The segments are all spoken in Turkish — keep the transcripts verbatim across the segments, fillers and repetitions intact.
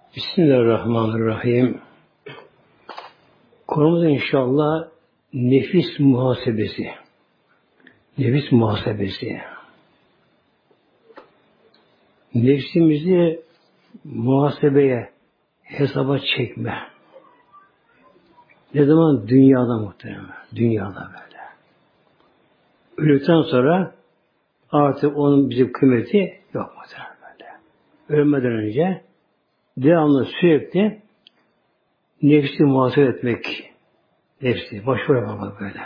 Bismillahirrahmanirrahim. Konumuz inşallah nefis muhasebesi. Nefis muhasebesi. Nefsimizi muhasebeye, hesaba çekme. Ne zaman? Dünyada muhtemelen. Dünyada böyle. Öldükten sonra artık onun bizim kıymeti yok muhtemelen böyle. Ölmeden önce devamlı sürekli nefsi muhasebe etmek. Nefsi. Başvuru yapmak böyle.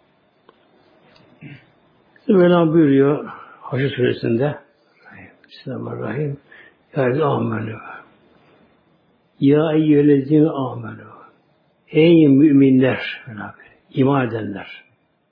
Mevlam buyuruyor Haşr suresinde Bismillahirrahmanirrahim. Ya amenü. Ya eyyühellezine amenü. Ey müminler, iman edenler.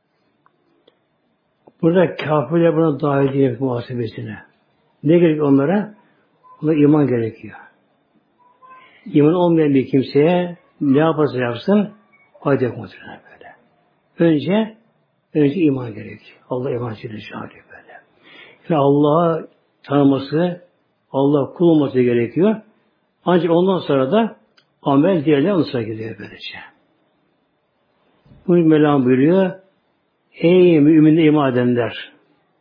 Burada kafirler buna dahil değil muhasebesine. Ne gerek onlara? Ona iman gerekiyor. İman olmayan bir kimseye ne yaparsa yapsın fayda yok muhtemelen böyle. Önce önce iman gerekiyor. Allah iman için çağırıyor böyle. Yani Allah'ı tanıması, Allah kul olması gerekiyor. Ancak ondan sonra da amel diğerlerine onun sıra gidiyor böylece. Bunu Mevlam buyuruyor. Ey müminler, iman edenler.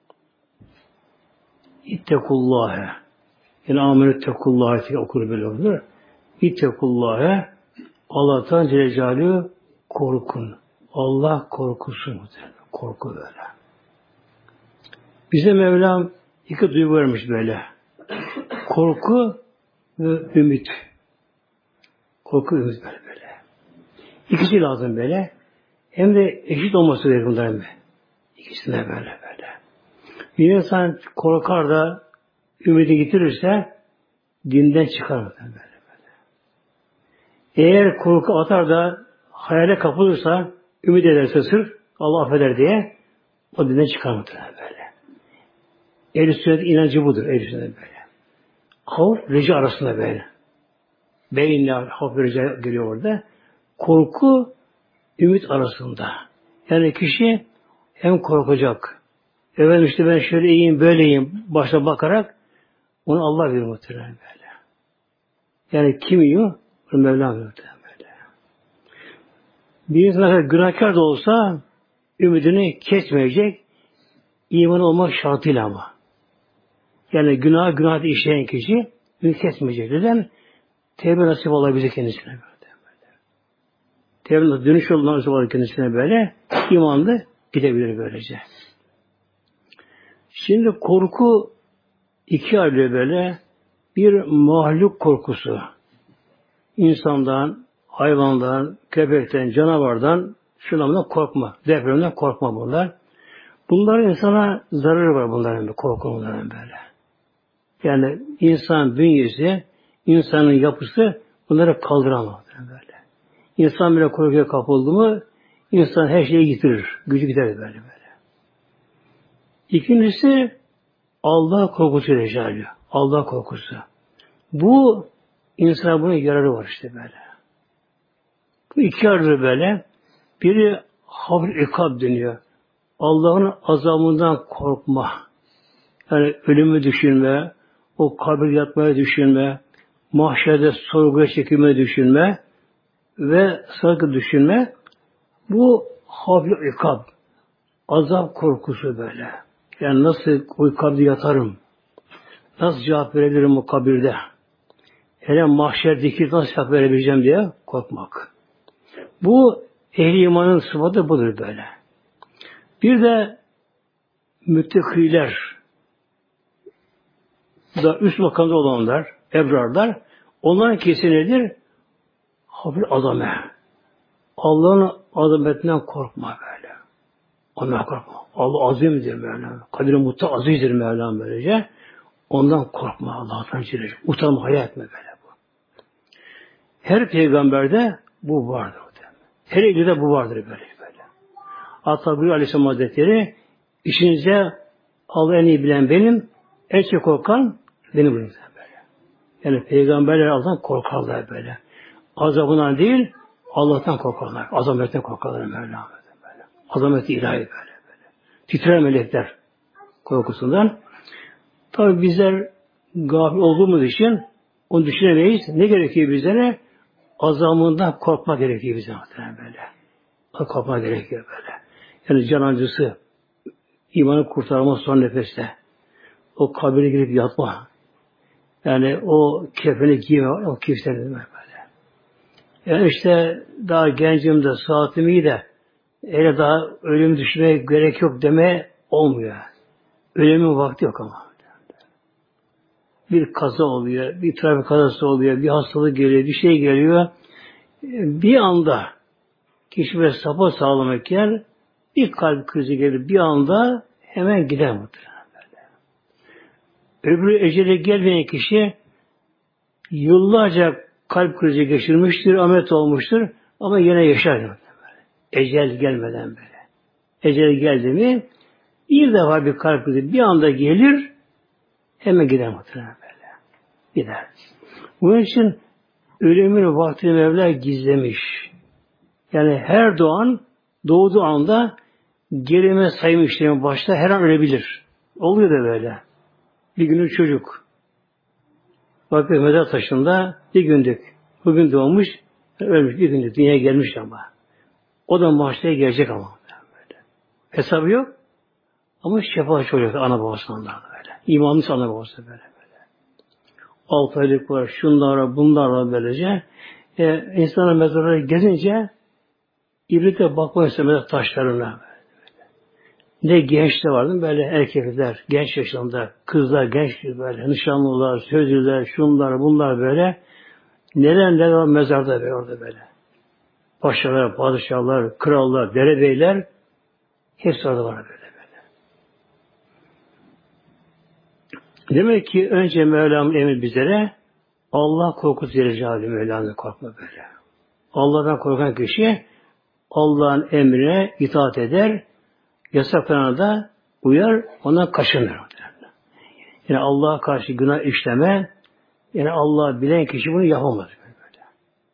İttekullâhe. Yani amenü tekullâhe diye okur böyle olur. İttekullâhe. Allah'tan Celle Celaluhu korkun. Allah korkusu. Korku böyle. Bize Mevlam iki duygu vermiş böyle. Korku ve ümit. Korku ve ümit böyle böyle. İkisi lazım böyle. Hem de eşit olması gerekir bunların. İkisine böyle böyle. Bir insan korkar da ümidi getirirse dinden çıkar mı böyle böyle. Eğer korku atar da hayale kapılırsa ümit ederse sırf Allah affeder diye o dinden çıkar mı böyle. Ehl-i sünnet inancı budur. Ehl-i sünnet böyle. Havf, reca arasında böyle. Beyinle havf ve reca geliyor orada. Korku, ümit arasında. Yani kişi hem korkacak. Efendim işte ben şöyle iyiyim, böyleyim. Başta bakarak onu Allah verir muhtemelen böyle. Yani kim yiyor? Onu Mevlam verir muhtemelen böyle. Bir insan günahkar da olsa ümidini kesmeyecek. İman olmak şartıyla ama. Yani günah günah işleyen kişi ümit kesmeyecek. Neden? Tevbe nasip olabilir kendisine böyle. Tevbe dönüş yolundan nasip olabilir kendisine böyle. İmanlı gidebilir böylece. Şimdi korku iki ayrı böyle. Bir mahluk korkusu. İnsandan, hayvandan, köpekten, canavardan, şunlardan korkma. Depremden korkma bunlar. Bunların insana zararı var bunların, korku bunların böyle. Yani insan bünyesi, insanın yapısı bunları kaldıramaz böyle. İnsan bile korkuya kapıldı mı, insan her şeyi getirir. Gücü gider böyle böyle. İkincisi Allah korkusu recalü. Allah korkusu. Bu insana bunun yararı var işte böyle. Bu iki yararı böyle. Biri hafif ikab deniyor. Allah'ın azabından korkma. Yani ölümü düşünme, o kabir yatmaya düşünme, mahşerde sorguya çekilmeyi düşünme ve sakın düşünme. Bu hafif ikab. Azap korkusu böyle. Yani nasıl o kabirde yatarım? Nasıl cevap verebilirim o kabirde? Hele mahşerdeki nasıl cevap verebileceğim diye korkmak. Bu ehli imanın sıfatı budur böyle. Bir de müttakiler, da üst makamda olanlar, ebrarlar, onların kesin nedir? Hafif azame. Allah'ın azametinden korkma böyle. Ondan korkma. Allah azimdir böyle. Kadir-i Muhta azizdir Mevlam böylece. Ondan korkma Allah'tan cirir. Utanma, hayal etme böyle bu. Her peygamberde bu vardır. Her elinde bu vardır böyle böyle. Hatta bir Aleyhisselam Hazretleri işinize Allah en iyi bilen benim, en çok korkan benim böyle. Yani peygamberler Allah'tan korkarlar böyle. Azabından değil, Allah'tan korkarlar. Azametten korkarlar Mevlam böyle. Azameti ilahi böyle böyle. Titrer melekler korkusundan. Tabi bizler gafil olduğumuz için Onu düşünemeyiz. Ne gerekiyor bizlere? Azamından korkma gerekiyor bize muhtemelen böyle. Korkma gerekiyor böyle. Yani can acısı, imanı kurtarma son nefeste. O kabire girip yatma. Yani o kefeni giyme, o kimsenin böyle. Yani işte daha gencim de, saatim iyi de öyle daha ölüm düşmeye gerek yok deme olmuyor. Ölümün vakti yok ama. Bir kaza oluyor, bir trafik kazası oluyor, bir hastalık geliyor, bir şey geliyor. Bir anda kişi böyle sapa sağlamak bir kalp krizi gelir, bir anda hemen gider muhtemelen. Öbürü ecele gelmeyen kişi yıllarca kalp krizi geçirmiştir, ameliyat olmuştur ama yine yaşar. Ecel gelmeden böyle. Ecel geldi mi bir defa bir kalp krizi bir anda gelir hemen gider muhtemelen böyle. Gider. Bunun için ölümün vaktini Mevla gizlemiş. Yani her doğan doğduğu anda gelime sayım işlemi başta her an ölebilir. Oluyor da böyle. Bir günün çocuk. Bakın mezar taşında bir günlük. Bugün doğmuş, ölmüş bir günlük. Dünyaya gelmiş ama. O da mahşere gelecek ama. Böyle. Hesabı yok. Ama şefaat çocuk ana babasından da böyle. İmanlısı ana babası böyle böyle. Altı aylık var, şunlar var, bunlar var böylece. E, insanın mezarları gezince İbrite bakmak istemez taşlarına. Ne genç de vardı böyle erkekler, genç yaşlarında, kızlar, genç böyle, nişanlılar, sözlüler, şunlar, bunlar böyle. Neler neler var mezarda böyle orada böyle. Paşalar, padişahlar, krallar, derebeyler hepsi orada var böyle böyle. Demek ki önce Mevlam'ın emri bizlere Allah korkusu verecek Mevlam'dan korkma böyle. Allah'tan korkan kişi Allah'ın emrine itaat eder, yasaklarına da uyar, ondan kaçınır. Yani Allah'a karşı günah işleme, yani Allah'ı bilen kişi bunu yapamaz. Böyle.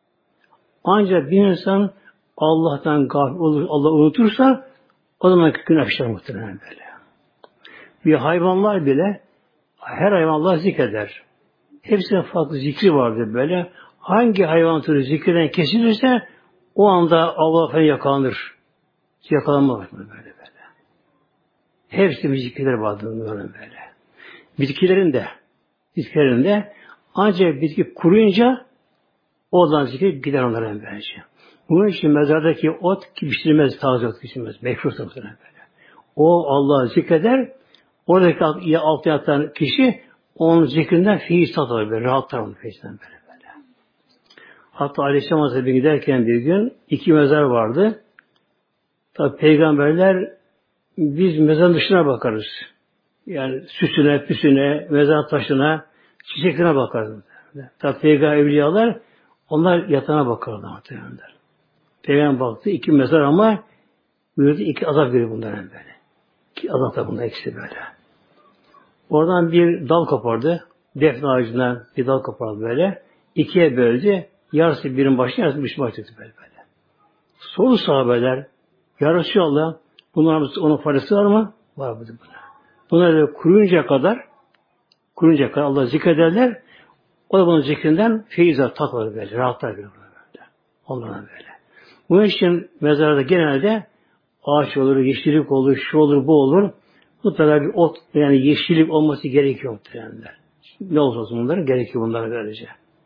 Ancak bir insan Allah'tan gafil olur, Allah unutursa o zaman günah işler muhtemelen böyle. Bir hayvanlar bile her hayvan Allah zikreder. Hepsinin farklı zikri vardır böyle. Hangi hayvan türü zikirden kesilirse o anda Allah'a yakalanır. Yakalanmaz böyle böyle. Hepsi bir zikirler vardır böyle. Bitkilerin de bitkilerin de ancak bitki kuruyunca oradan zikir gider onların böylece. Bunun için mezardaki ot pişirilmez, taze ot pişirilmez. Mekruh böyle. O Allah'ı zikreder. Oradaki altı yatan kişi onun zikrinden feyiz alır böyle. Rahatlar onun feyizden böyle böyle. Hatta Aleyhisselam Hazretleri giderken bir gün iki mezar vardı. Tabi peygamberler biz mezarın dışına bakarız. Yani süsüne, püsüne, mezar taşına, çiçeklerine bakarız. Tabi peygamber evliyalar onlar yatağına bakarlar muhtemelen. Peygamber baktı iki mezar ama buyurdu iki azap veriyor bunların böyle. İki azap da bunlar ikisi böyle. Oradan bir dal kopardı. Defne ağacından bir dal kopardı böyle. İkiye böldü. Yarısı birin başına, yarısı bir başına çıktı böyle böyle. Soru sahabeler, ya Resulallah, bunların onun faydası var mı? Var bu buna. Bunlar kuruyunca kadar, kuruyunca kadar Allah zikrederler. O da bunun zikrinden feyiz alır, tat alır böyle, rahatlar böyle. Onlardan böyle. Bunun için mezarda genelde ağaç olur, yeşillik olur, şu olur, bu olur. Mutlaka bir ot, yani yeşillik olması gerekiyor muhtemelen. Ne olsa olsun bunların gerekiyor bunlara böylece.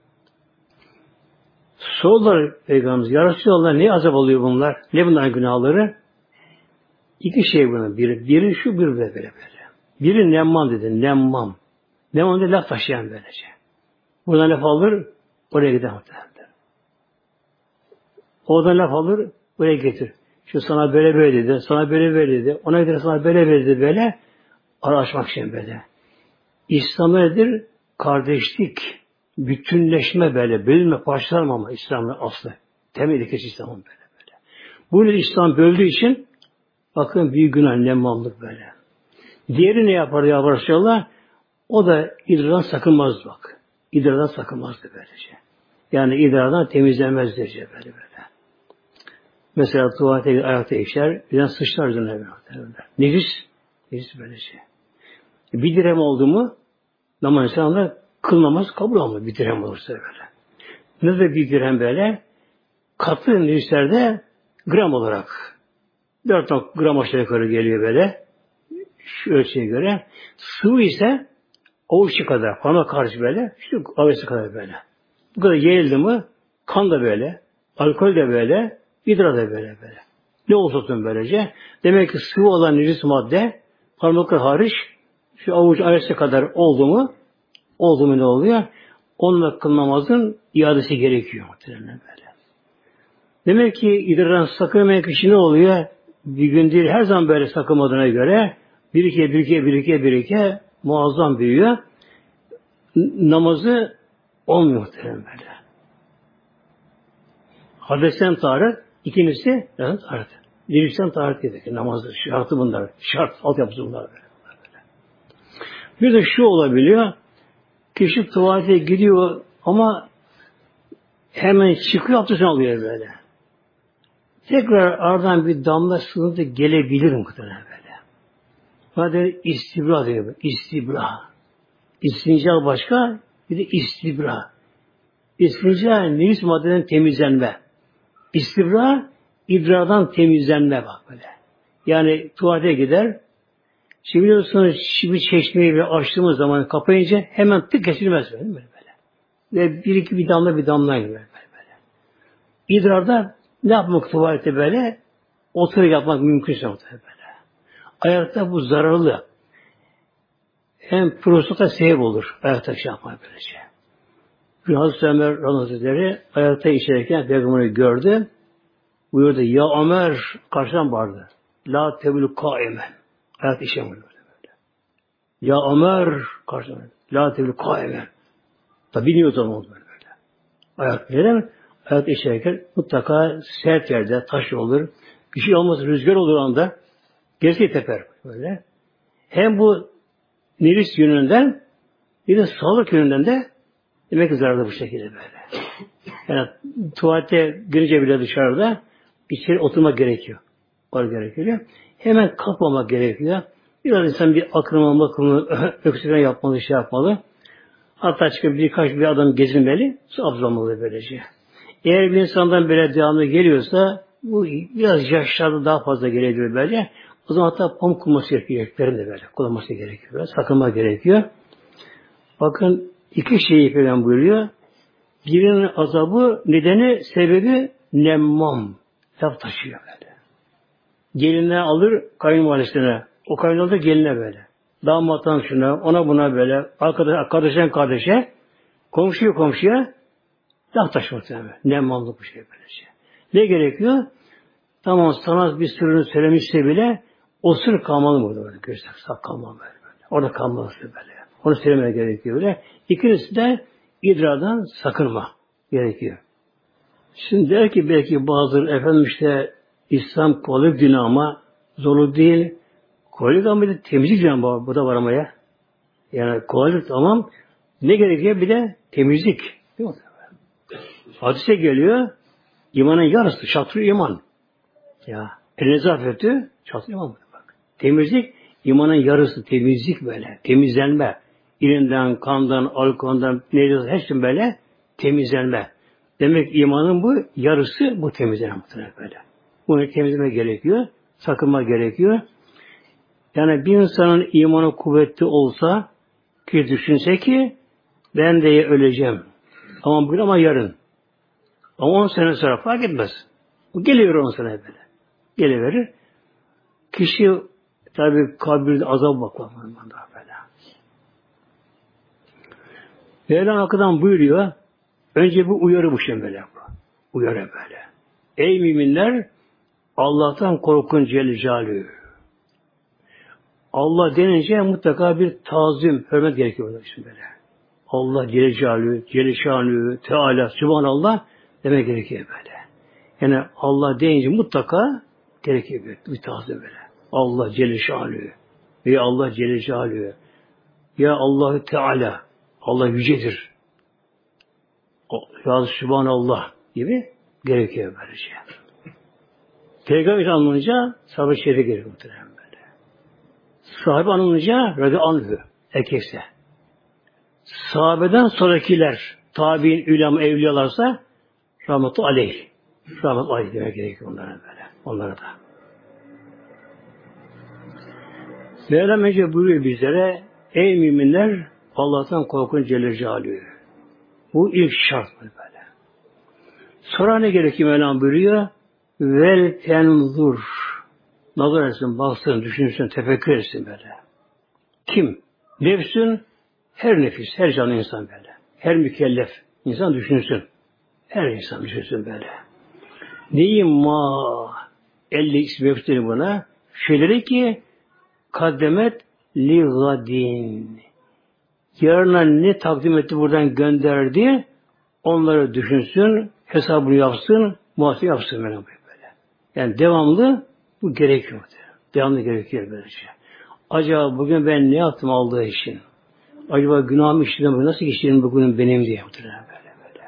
Sorular Peygamberimiz, ya Resulallah ne azap oluyor bunlar? Ne bunların günahları? İki şey bunun. Biri, biri şu, biri böyle böyle. Biri nemmam dedi, nemmam. Nemmam dedi, laf taşıyan böylece. Buradan laf alır, oraya gider muhtemelen. Oradan laf alır, buraya getir. Şu sana böyle böyle dedi, sana böyle böyle dedi, ona gider sana böyle böyle dedi, böyle. Ara açmak için böyle. İslam nedir? Kardeşlik, bütünleşme böyle, bölünme, parçalanmama İslam'ın aslı. Temel ilkesi İslam'ın böyle böyle. Bunu İslam böldüğü için bakın büyük günah nemmamlık böyle. Diğeri ne yapar ya Resulallah? O da idrardan sakınmaz bak. İdrardan sakınmazdı böylece. Yani idrardan temizlenmez derece böyle böyle. Mesela tuvalete ayakta işer, birden sıçrar üzerine böyle. Nefis, nefis böylece. Bir dirhem oldu mu, namaz insanlar kıl namaz kabul olmuyor bir dirhem olursa böyle. Ne de bir dirhem böyle katı nirislerde gram olarak dört gram aşağı yukarı geliyor böyle. Şu ölçüye göre. Sıvı ise avuççu kadar. Parmak karşı böyle. Şu avuççu kadar böyle. Bu kadar yayıldı mı kan da böyle. Alkol de böyle. İdrar da böyle böyle. Ne olsa olsun böylece. Demek ki sıvı olan nefis madde parmaklar hariç şu avuç avuççu kadar oldu mu oldu mu ne oluyor? Onunla kıl namazın iadesi gerekiyor. Böyle. Demek ki idrardan sakınmayan kişi ne oluyor? Bir gün değil her zaman böyle sakınmadığına göre birike birike birike birike muazzam büyüyor. Namazı olmuyor muhtemelen böyle. Hadesten taharet, ikincisi taharet. Birincisinden taharet dedik. Namazı şartı bunlar. Şart, altyapısı bunlar böyle. Bir de şu olabiliyor. Kişi tuvalete gidiyor ama hemen çıkıyor abdestini alıyor böyle. Tekrar aradan bir damla sığıntı gelebilir muhtemelen böyle. Hadi istibra diyor. İstibra. İstinca başka, bir de istibra. İstinca nefis maddeden temizlenme. İstibra idrardan temizlenme bak böyle. Yani tuvalete gider. Şimdi biliyorsunuz bir çeşmeyi bir açtığımız zaman kapayınca hemen tık kesilmez böyle böyle. Ve bir iki bir damla bir damla gibi böyle böyle. İdrarda ne yapmak tuvalete böyle? Otur yapmak mümkünse böyle. Ayakta bu zararlı. Hem prostata sebep olur. Ayakta şey yapmak böylece. Bir Hazreti Ömer Hazretleri ayakta içerken Peygamber'i gördü. Buyurdu. Ya Ömer karşıdan bağırdı. La tebülü kaimen. Ayakta içerken böyle. Ya Ömer karşıdan. La tebülü kaimen. Tabi bilmiyor zaman oldu böyle. Ayakta neden? Ayakta içerken mutlaka sert yerde taş olur. Bir şey olmaz. Rüzgar olur anda. Gerisi teper böyle. Hem bu nefis yönünden bir de sağlık yönünden de demek ki zararlı bu şekilde böyle. Yani tuvalete girince bile dışarıda içeri oturmak gerekiyor. Var gerekiyor. Hemen kalkmamak gerekiyor. Biraz insan bir akılma makılma öksürme yapmalı, şey yapmalı. Hatta çıkıp birkaç bir adam gezinmeli, su abzolmalı böylece. Eğer bir insandan böyle devamlı geliyorsa bu biraz yaşlarda daha fazla gelebilir böyle. O zaman hatta pamuk kullanması gerekiyor. De böyle kullanması gerekiyor. Böyle. Sakınma gerekiyor. Bakın iki şeyi falan buyuruyor. Birinin azabı, nedeni, sebebi nemmam. Laf taşıyor böyle. Geline alır kayınvalidesine. O kayınvalide da geline böyle. Damattan şuna, ona buna böyle. Arkadaş, kardeşen kardeşe. Komşuya komşuya laf taşıyor. Nemmamlık bu şey böylece. Ne gerekiyor? Tamam sana bir sırrını söylemişse bile o sır kalmalı mı orada? Göster, sak kalmalı böyle. Orada kalmalı böyle. Onu söylemeye gerekiyor böyle. İkincisi de idrardan sakınma gerekiyor. Şimdi der ki belki bazıları efendim işte İslam kolaylık dini ama zorlu değil. Kolaylık ama bir de temizlik dini var. Bu da var ama ya. Yani kolaylık tamam. Ne gerekiyor? Bir de temizlik. Değil mi? Hadise geliyor. İmanın yarısı. Şatrı iman. Ya. El nezafeti şatrı iman. Bak. Temizlik imanın yarısı. Temizlik böyle. Temizlenme. İlinden, kandan, alkolden, neyse hepsi böyle temizlenme. Demek imanın bu yarısı bu temizlenme böyle. Bunu temizleme gerekiyor. Sakınma gerekiyor. Yani bir insanın imanı kuvvetli olsa ki düşünse ki ben de öleceğim. Ama bugün ama yarın. Ama on sene sonra fark etmez. Bu geliyor on sene böyle. Geliverir. Kişi tabi kabirde azap bakmak böyle. Mevlana Hakkı'dan buyuruyor. Önce bu uyarı bu şey böyle. Uyarı böyle. Ey müminler Allah'tan korkun Celle Celaluhu. Allah denince mutlaka bir tazim, hürmet gerekiyor burada şimdi böyle. Allah Celle Celaluhu, Celle Şanuhu, Teala, Sübhanallah demek gerekiyor böyle. Yani Allah deyince mutlaka gerekiyor bir, bir tazim böyle. Allah Celle Şanuhu ve Allah Celle Celaluhu. Ya Allahu Teala, Allah yücedir. Ya Sübhanallah gibi gerekiyor böylece. Peygamber anılınca sahabe-i şerife gerekiyor muhtemelen böyle. Sahabe anılınca radıyallahu anhü erkekse. Sahabeden sonrakiler, tabi'in, ulema, evliyalarsa rahmetu aleyh. Rahmetu aleyh demek gerekiyor onlara böyle. Onlara da. Mevlam önce buyuruyor bizlere, ey müminler, Allah'tan korkun Celle Celaluhu. Bu ilk şart böyle. Sonra ne gerekiyor Mevlam buyuruyor? Vel tenzur. Nazar etsin, baksın, düşünsün, tefekkür etsin böyle. Kim? Nefsün, her nefis, her canlı insan böyle. Her mükellef insan düşünsün. Her insan düşünsün böyle. Neyim ma? elli ismi buna. Şeyleri ki kaddemet li gadin. Yarına ne takdim etti buradan gönderdi? Onları düşünsün, hesabını yapsın, muhasebe yapsın böyle. Yani devamlı bu gerekiyor. Devamlı gerekiyor böylece. Acaba bugün ben ne yaptım aldığı için? Acaba günahımı işledim, nasıl işledim bugün benim diye böyle böyle.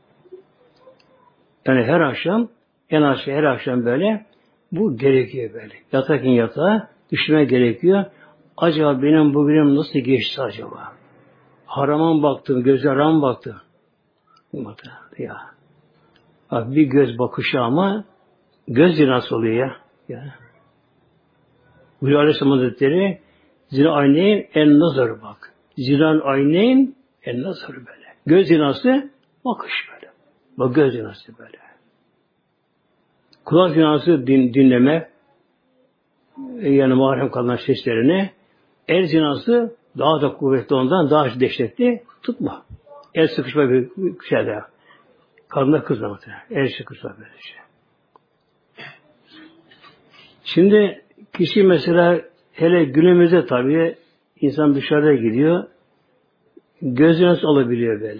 Yani her akşam, en aşağı her akşam böyle bu gerekiyor böyle. Yatarken yatağa düşünme gerekiyor. Acaba benim bugünüm nasıl geçti acaba? Harama mı baktım, gözle harama mı baktım? Ya. Bak bir göz bakışı ama göz zinası oluyor ya. ya. Buyuruyor Aleyhisselam Hazretleri, zina ayneyn en nazar bak. Zina ayneyn en nazar böyle. Göz zinası bakış böyle. Bak göz zinası böyle. Kulak zinası din, dinleme, yani mahrem kalan seslerini, el zinası daha da kuvvetli ondan, daha dehşetli tutma. El sıkışma bir şeyde. Kadında kızla muhtemelen. El sıkışma böyle şey. Şimdi kişi mesela hele günümüzde tabii insan dışarıda gidiyor. Gözü nasıl olabiliyor böyle?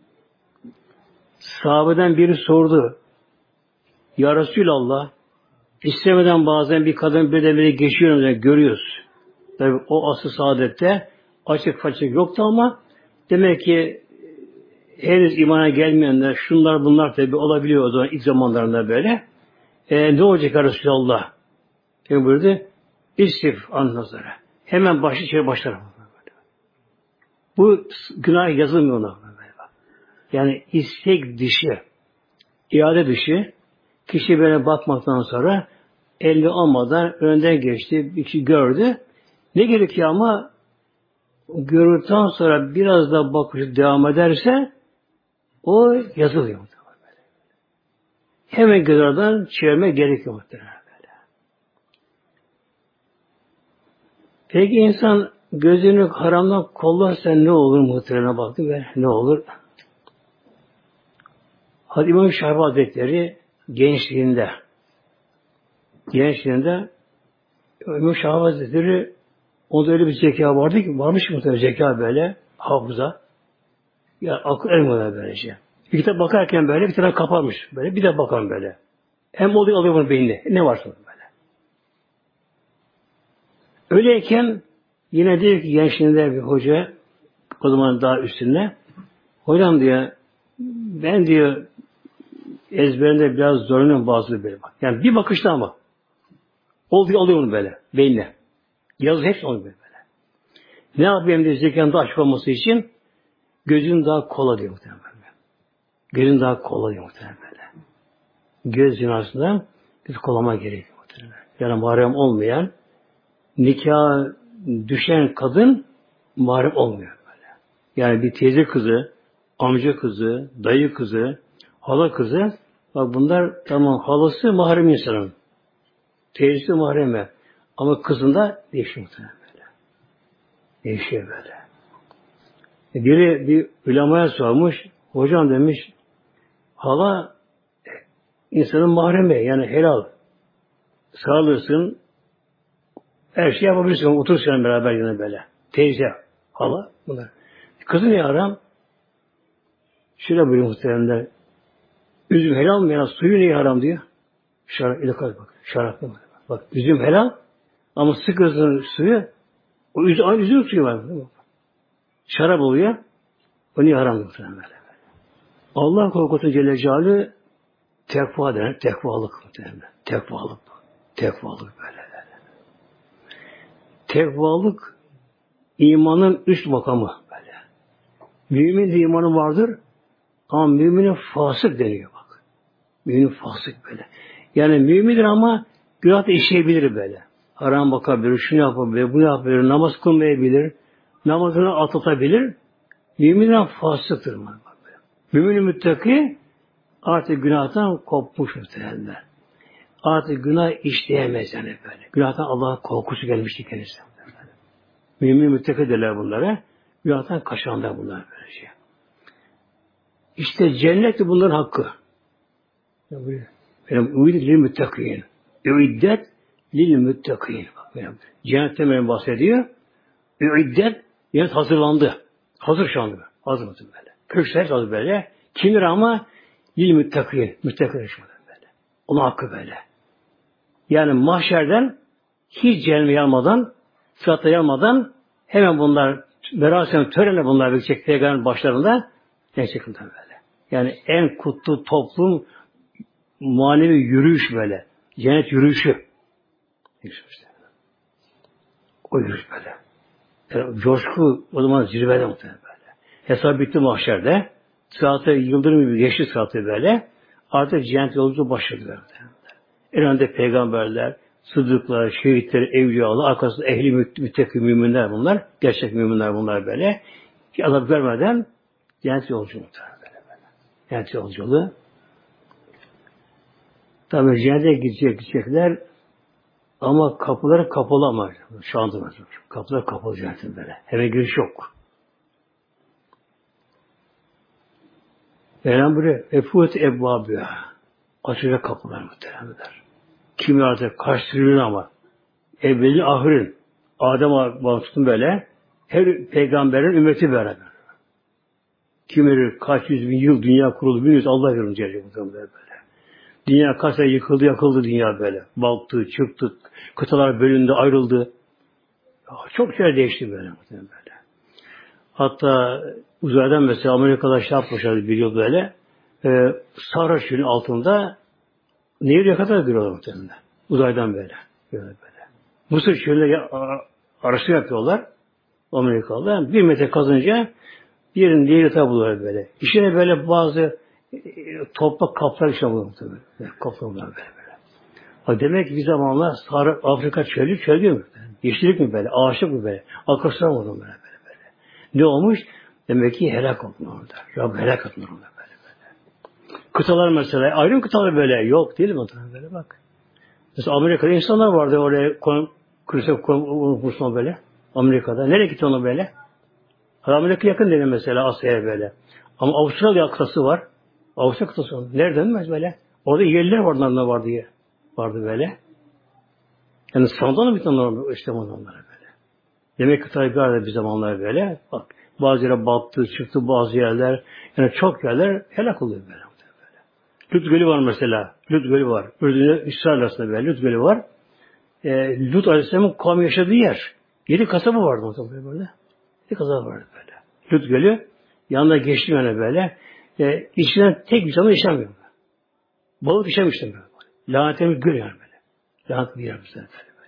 Sahabeden biri sordu. Ya Resulallah, istemeden bazen bir kadın bir de biri geçiyor, yani görüyoruz. Tabii o asıl saadette açık açık yoktu ama demek ki henüz imana gelmeyenler, şunlar bunlar tabii olabiliyor o zaman ilk zamanlarında böyle. E, ne olacak ya Resulallah? Yani buyurdu, İstif an nazara. Hemen başı içeri başlar. Bu günah yazılmıyor ona. Yani istek dışı, iade dışı, kişi böyle bakmaktan sonra elli olmadan önden geçti, bir kişi gördü. Ne gerekiyor ama gördükten sonra biraz da bakışı devam ederse o yazılıyor. Hemen gözlerden çevirmek gerekiyor muhtemelen. Peki insan gözünü haramdan kollarsa ne olur muhtemelen baktı ve ne olur? Hadi İmam Şafii Hazretleri gençliğinde gençliğinde İmam Şafii Hazretleri onda öyle bir zeka vardı ki varmış muhtemelen zeka böyle hafıza. Ya akıl ermiyorlar böylece. Bir kitap bakarken böyle bir tane kaparmış böyle bir de bakan böyle. Hem oluyor alıyor bunun beynine. Ne varsa böyle. Öyleyken yine diyor ki gençliğinde bir hoca o zaman daha üstünde hocam diyor ben diyor ezberinde biraz zorlanıyorum bazı böyle bak. Yani bir bakışta ama oluyor alıyor bunu böyle beynine. Yazı hepsi oluyor böyle. Ne yapayım diyor zekanın daha açık olması için gözün daha kola diyor muhtemelen. Gözün daha kola diyor muhtemelen böyle. Göz zinasından göz kolama gerekiyor muhtemelen. Yani mahrem olmayan nikah düşen kadın mahrem olmuyor böyle. Yani bir teyze kızı, amca kızı, dayı kızı, hala kızı, bak bunlar tamam halası mahrem insanın. Teyzesi mahreme. Ama kızında değişiyor muhtemelen böyle. Değişiyor böyle. Biri bir ulemaya sormuş, hocam demiş, hala insanın mahremi, yani helal. Sağlırsın, her şey yapabilirsin, oturursun beraber yine böyle. Teyze, hala, bunlar. Kızı ne haram? Şöyle buyuruyor muhteremler, üzüm helal mı? Yani suyu niye haram diyor. Şarap, ilakal bak, şarap mı? Bak, üzüm helal, ama sıkıyorsun suyu, o üzüm, aynı üzüm suyu var. Şarap oluyor, o niye haram muhterem böyle. Allah korkusu Celle Celaluhu tekva denen, tekvalık muhterem. Tekvalık, tekvalık böyle. Tekvalık imanın üst makamı böyle. Mümin de imanı vardır ama müminin fasık deniyor bak. Mümin fasık böyle. Yani mümindir ama günah da işleyebilir böyle. Haram bakabilir, şunu yapabilir, bunu yapabilir, namaz kılmayabilir, namazını atlatabilir. Müminler fasıktır. Mümin-i müttaki artık günahtan kopmuş muhtemelenler. Artık günah işleyemez yani böyle. Günahtan Allah'ın korkusu gelmişti kendisine. Mümin-i müttaki derler bunlara. Günahtan kaçanlar bunlar böylece. İşte cennet de bunların hakkı. Benim uyduk lil müttakiyin. Üiddet lil müttakiyin. Cennetten benim bahsediyor. Üiddet cennet hazırlandı. Hazır şu anda. Hazır mısın böyle? Köşkler hazır böyle. Kimdir ama lil müttakiyin. Müttakiyin şu anda böyle. Onun hakkı böyle. Yani mahşerden hiç cehenneme yanmadan, sıratla yanmadan hemen bunlar merasim törenle bunlar verecek peygamberin başlarında gerçekten böyle. Yani en kutlu toplum manevi yürüyüş böyle. Cennet yürüyüşü. O yürüyüş böyle. Yani coşku o zaman zirvede muhtemelen böyle. Hesap bitti mahşerde. Sıratı yıldırım gibi geçti sıratı böyle. Artık cennet yolculuğu başladı böyle. En önde peygamberler, sıddıklar, şehitler, evliyalar, arkasında ehli müttaki müminler bunlar. Gerçek müminler bunlar böyle. Ki azap görmeden cennet yolculuğu böyle böyle. Cennet yolculuğu. Tabi cennete gidecek, gidecekler ama kapıları kapalı ama şu anda var. Kapılar kapalı cennetin böyle. Hemen giriş yok. Mevlam buraya efut ebbâbıya açacak kapılar muhtemelenler. Kimi artık kaç trilyon ama evvelin ahirin Adem'e baktım böyle her peygamberin ümmeti beraber. Kimi kaç yüz bin yıl dünya kuruldu bilmiyoruz Allah görünce böyle. Dünya kaç ay yıkıldı yakıldı dünya böyle. Balktı, çıktı, kıtalar bölündü, ayrıldı. Çok şey değişti böyle. böyle. Hatta uzaydan mesela Amerika'da şey yapmışlar bir yıl böyle. E, Sahra çölünün altında nehir kadar görüyorlar muhtemelen. Uzaydan böyle. Böyle böyle. Mısır çölüne araştırma yapıyorlar. Amerikalılar. Bir metre kazınca bir yerin nehir yatağı buluyorlar böyle. İçine böyle bazı e, toprak kaplar işte buluyor muhtemelen. Kaplar buluyorlar böyle böyle. Ha demek ki bir zamanlar Sahra Afrika çölü çöl değil mi? Yeşillik mi böyle? Ağaçlık mı böyle? Akırsam olur böyle böyle böyle. Ne olmuş? Demek ki helak olmuş orada. Rabb helak olmuş orada böyle böyle. Kıtalar mesela ayrı kıtalar böyle yok değil mi? Böyle bak. Mesela Amerika'da insanlar vardı oraya Kırısak konuşma böyle. Amerika'da. Nereye gitti onu böyle? Amerika yakın dedi mesela Asya'ya böyle. Ama Avustralya kıtası var. Avustralya kıtası var. Nereden mi böyle? Orada yerliler vardı onlarla vardı diye. Vardı böyle. Yani sandan mı bir tane işte onlara böyle. Demek ki tabi bir arada bir zamanlar böyle. Bak bazı yere battı, çıktı bazı yerler. Yani çok yerler helak oluyor böyle. Lut Gölü var mesela. Lut Gölü var. Ürdün'de İsrail arasında böyle Lut Gölü var. E, Lut Aleyhisselam'ın kavmi yaşadığı yer. Yedi kasaba vardı orada böyle. Yedi kasaba vardı böyle. Lut Gölü yanında geçti yani böyle. E, içinden tek bir canlı yaşamıyor. Balık yaşamıştım böyle. Lanetimiz göl yani böyle. Lanet bir yer böyle.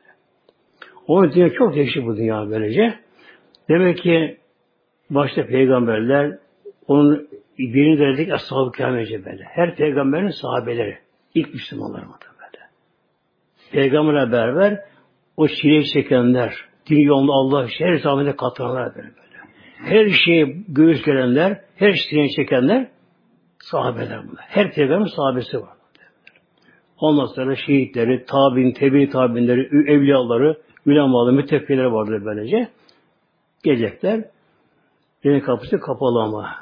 O dünya çok değişik bu dünya böylece. Demek ki başta peygamberler onun birinci derecedeki ashab-ı kiramece böyle. Her peygamberin sahabeleri. İlk Müslümanlar mı böyle. Peygamberle beraber o çileyi çekenler, din yolunda Allah her zahmete katılanlar böyle böyle. Her şeye göğüs gelenler, her çileyi çekenler sahabeler bunlar. Her peygamberin sahabesi var. Ondan sonra şehitleri, tabi'in, tebi tabi'inleri, evliyaları, ulemaları, müttekileri vardır böylece. Gelecekler. Cennet kapısı kapalı ama.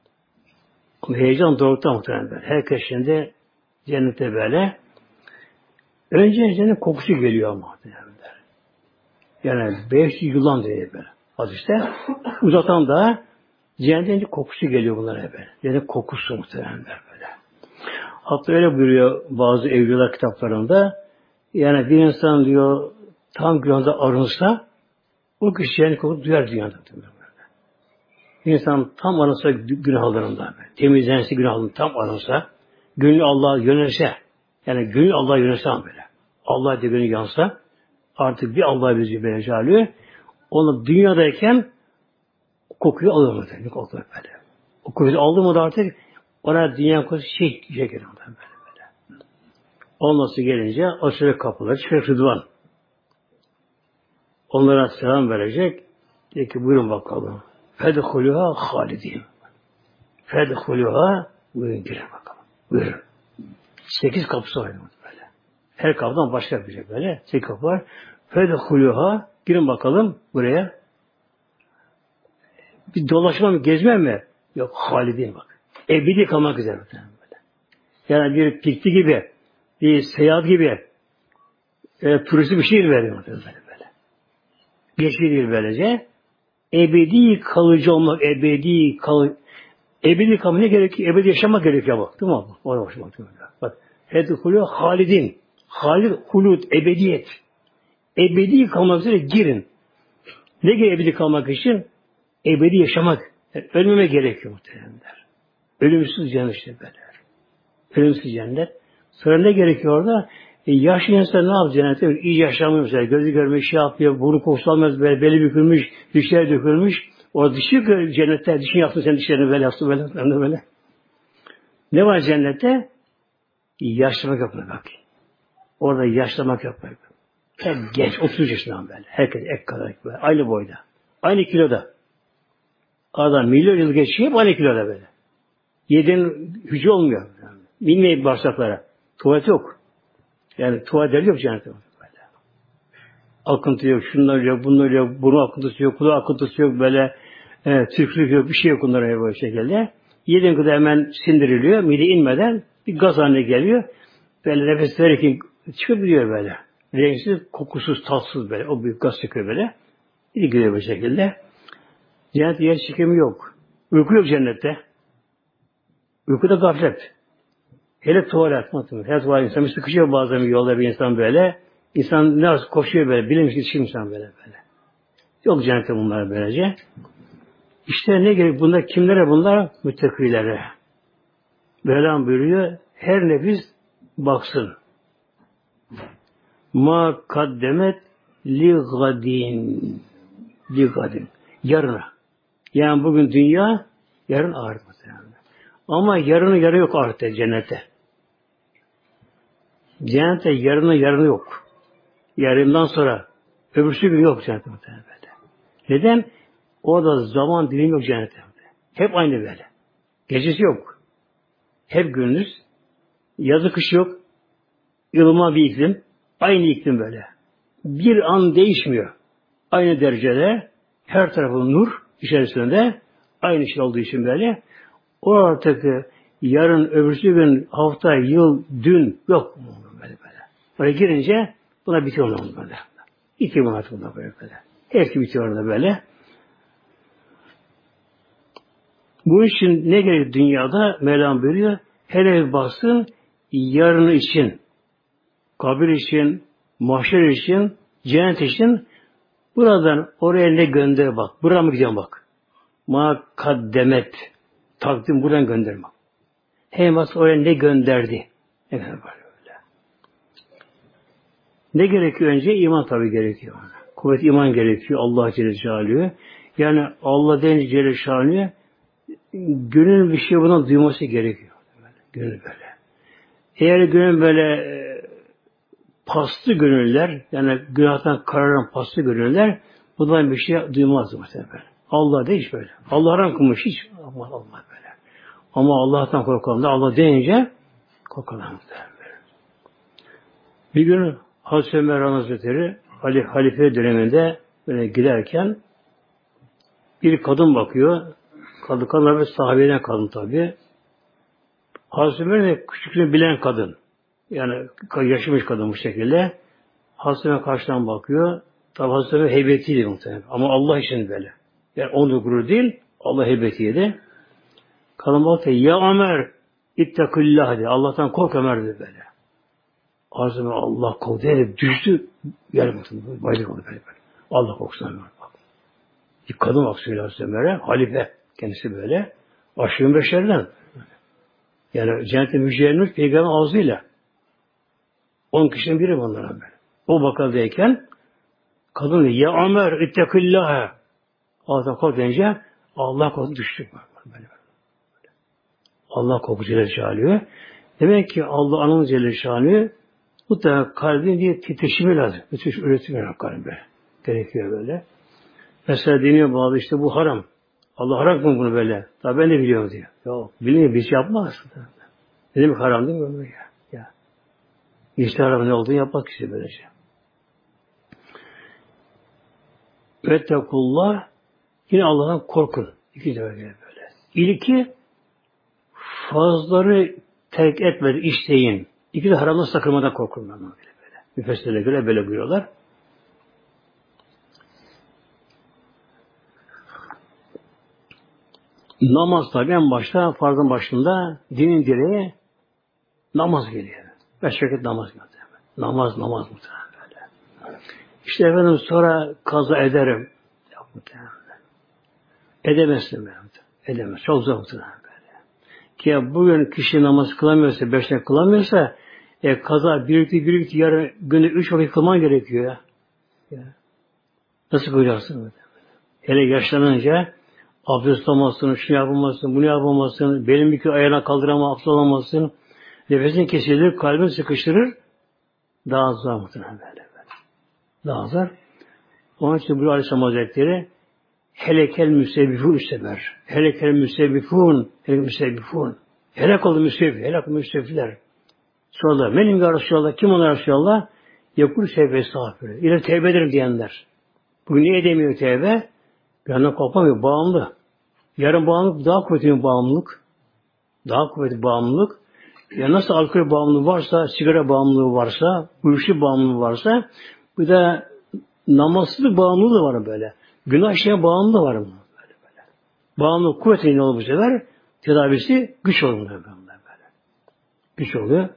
Ama heyecan doğrultuda muhtemelen böyle. Herkes şimdi cennete böyle. Önce cennet kokusu geliyor ama. Yani beş yılan diye böyle. Hadiste uzatan da cennetin kokusu geliyor bunlara böyle. Cennet kokusu muhtemelen böyle. Hatta öyle buyuruyor bazı evliyalar kitaplarında. Yani bir insan diyor tam günahda arınsa o kişi cennet kokusu duyar dünyada. Bir insan tam arınsa günahlarında, temizlense günahlarında tam arınsa, gönlü Allah'a yönelse, yani gönlü Allah'a yönelse böyle. Allah diye gönlü yansa, artık bir Allah'a bizi belecalıyor. Onu dünyadayken kokuyu alır mı? Kokuyu böyle. O kokuyu aldı mı da artık ona dünya kokusu şey, şey geliyor böyle böyle. Olması gelince aşırı kapılar çıkacak Rıdvan. Onlara selam verecek. Diyor ki buyurun bakalım. Fedhuluha halidin. Fedhuluha buyurun girin bakalım. Buyurun. Sekiz kapısı var böyle. Her kapıdan başka bir şey böyle. Sekiz kapı var. Fedhuluha girin bakalım buraya. Bir dolaşma mı, gezme mi? Yok, halidin bak. Ebedi kalmak üzere böyle. Yani bir piknik gibi, bir seyahat gibi e, turisti bir şey veriyor böyle böyle. Geçiyor böylece. Ebedi kalıcı olmak, ebedi kalıcı. Ebedi kalmak ne gerekiyor? Ebedi yaşamak gerekiyor bak. Değil mi abi? Oraya başlamak. Bak. Hedhulû halidin. Halid, hulud, ebediyet. Ebedi kalmak üzere girin. Ne gerekiyor ebedi kalmak için? Ebedi yaşamak. Yani ölmeme gerekiyor muhtemelenler. Ölümsüz cennet işte böyle. Ölümsüz cennet. Sonra ne gerekiyor orada? E, yaşlı insan ne yapacak cennette? İyi yaşamıyor mesela. Gözü görmüş, şey yapıyor, burnu kokusu almaz, böyle beli bükülmüş, dişler dökülmüş. O dışı cennette, dişini yaptın sen dişlerini böyle yaptın böyle, hem de böyle. Ne var cennette? Yaşlamak yapmak bak. Orada yaşlamak yapmak. Hep genç, otuz yaşından böyle. Herkes ek kadar böyle. Aynı boyda. Aynı kiloda. Adam milyon yıl geçiyor, aynı kiloda böyle. Yediğin hücre olmuyor. Yani. Bilmeyin bağırsaklara. Tuvalet yok. Yani tuvalet yok cennette. Böyle. Akıntı yok, şunlar yok, bunlar yok, burun akıntısı yok, kulağı akıntısı yok, böyle e, tükrük yok, bir şey yok bunlara böyle şekilde. Yediğin kadar hemen sindiriliyor, mide inmeden bir gaz haline geliyor. Böyle nefes verirken çıkabiliyor böyle. Renksiz, kokusuz, tatsız böyle. O büyük gaz çıkıyor böyle. Bir gidiyor bu şekilde. Cennette yer çekimi yok. Uyku yok cennette. Uykuda gaflet. Hele tuvalet. Hele tuvalet. İnsan bir sıkışıyor bazen bir yolda bir insan böyle. İnsan ne koşuyor böyle. Bilinmiş yetişiyor insan böyle böyle. Yok cennette bunlar böylece. İşte ne gerek? Bunlar kimlere bunlar? Müttakilere. Mevlam buyuruyor. Her nefis baksın. Ma kaddemet li gadin. Li gadin. Yarına. Yani bugün dünya, yarın ahiret. Ama yarını yarı yok ahirette, cennette. Cennette yarını yarını yok. Yarından sonra öbürsü gün yok cennette. Neden? Orada zaman dilimi yok cennette. Hep aynı böyle. Gecesi yok. Hep gündüz. Yazı kış yok. Ilma bir iklim. Aynı iklim böyle. Bir an değişmiyor. Aynı derecede her tarafı nur içerisinde aynı şey olduğu için böyle. O artık yarın, öbürsü gün, hafta, yıl, dün yok. Böyle böyle. Oraya girince buna bitiyor onun böyle. İki gün artık buna böyle böyle. Hepsi bitiyor orada böyle. Bu için ne gerek dünyada? Mevlam buyuruyor. Hele baksın yarın için, kabir için, mahşer için, cennet için buradan oraya ne gönder bak. Buraya mı gidiyorsun bak. Ma kaddemet. Takdim buradan gönderme. Hem aslında oraya ne gönderdi? Ne kadar böyle. Ne gerekiyor önce? İman tabii gerekiyor. Kuvvet iman gerekiyor. Allah Celle Celaluhu. Yani Allah deyince Celle Celaluhu gönül bir şey bundan duyması gerekiyor. Gönül böyle. Eğer gönül böyle e, paslı gönüller, yani günahtan kararan paslı gönüller bundan bir şey duymaz muhtemelen. Allah da hiç böyle. Allah haram kılmış hiç. Allah Allah böyle. Ama Allah'tan korkalım da Allah deyince korkalım da. Bir gün Hazreti Ömer Hazretleri halife döneminde böyle giderken bir kadın bakıyor. Kadın kadın ve sahabeden kadın tabi. Hazreti Ömer de küçüklüğünü bilen kadın. Yani yaşamış kadın bu şekilde. Hazreti Ömer karşıdan bakıyor. Tabi Hazreti Ömer heybetiydi muhtemelen. Ama Allah için böyle. Yani onun gurur değil, Allah heybetiydi. Kadın baktı, ya Ömer, ittakillah diye. Allah'tan kork Ömer dedi böyle. Hazreti Ömer Allah kork diye düştü. Yer bakın, bayılık oldu böyle böyle. Allah korksun Ömer bak. Bir kadın bak söylüyor Hazreti Ömer'e, halife kendisi böyle. Aşırı beşerden. Yani cennete müjdelenmiş peygamber ağzıyla. On kişinin biri bunlara böyle. O bakaldayken kadın diyor, ya Ömer, ittakillah. Allah'tan kork deyince Allah korkusu düştük. Böyle. Allah korkusu Celle Şanlı'yı. Demek ki Allah anın Celle Şanlı'yı mutlaka kalbin diye titreşimi lazım. Bütün üretimi kalbe. Gerekiyor böyle. Mesela deniyor bazı işte bu haram. Allah haram mı bunu böyle? Tabi ben de biliyorum diyor. Yok. Bilmiyor bir şey yapmaz. Ne demek haram değil mi? Ya. ya. İşte haram ne olduğunu yapmak istiyor böylece. Vettekullah yine Allah'tan korkun. İki de böyle böyle. İlki fazları terk etmedi, işleyin. İki de haramdan sakınmadan korkun. Böyle böyle. Müfessirlere göre böyle buyuruyorlar. Namaz tabi en başta, farzın başında dinin direği namaz geliyor. Beş vakit namaz geliyor. Namaz, namaz muhtemelen böyle. İşte efendim sonra kaza ederim. Yok muhtemelen. Edemezsin ben. Edemez. Çok zor muhtemelen böyle. Ki bugün kişi namaz kılamıyorsa, beş vakit kılamıyorsa e, kaza birlikte birlikte yarın günde üç vakit kılman gerekiyor ya. ya. Nasıl kılacaksın? Hele yaşlanınca abdest alamazsın, şunu yapamazsın, bunu yapamazsın, belin bir ayağına kaldıramaz, abdest alamazsın. Nefesin kesilir, kalbin sıkıştırır. Daha zor muhtemelen böyle, böyle. Daha zor. Onun için bu Aleyhisselam Hazretleri helekel müsebbifun isteber. Helekel müsebbifun, helekel müsebbifun. Helak oldu müsebbif, helak oldu müsebbifler. Sonra benim ya Resulallah, kim onlar Resulallah? Yakul tevbe estağfirullah. İleri tevbe ederim diyenler. Bugün niye edemiyor tevbe? Bir yandan kopamıyor, bağımlı. Yarın bağımlılık daha kuvvetli bir bağımlılık. Daha kuvvetli bağımlılık. Ya nasıl alkol bağımlılığı varsa, sigara bağımlılığı varsa, uyuşturucu bağımlılığı varsa, bir de namazsızlık bağımlılığı var böyle. Günah işleyen bağımlılığı var mı? Böyle böyle. Bağımlılık kuvvetli olur bu sefer, tedavisi güç olur böyle. böyle. Güç oluyor.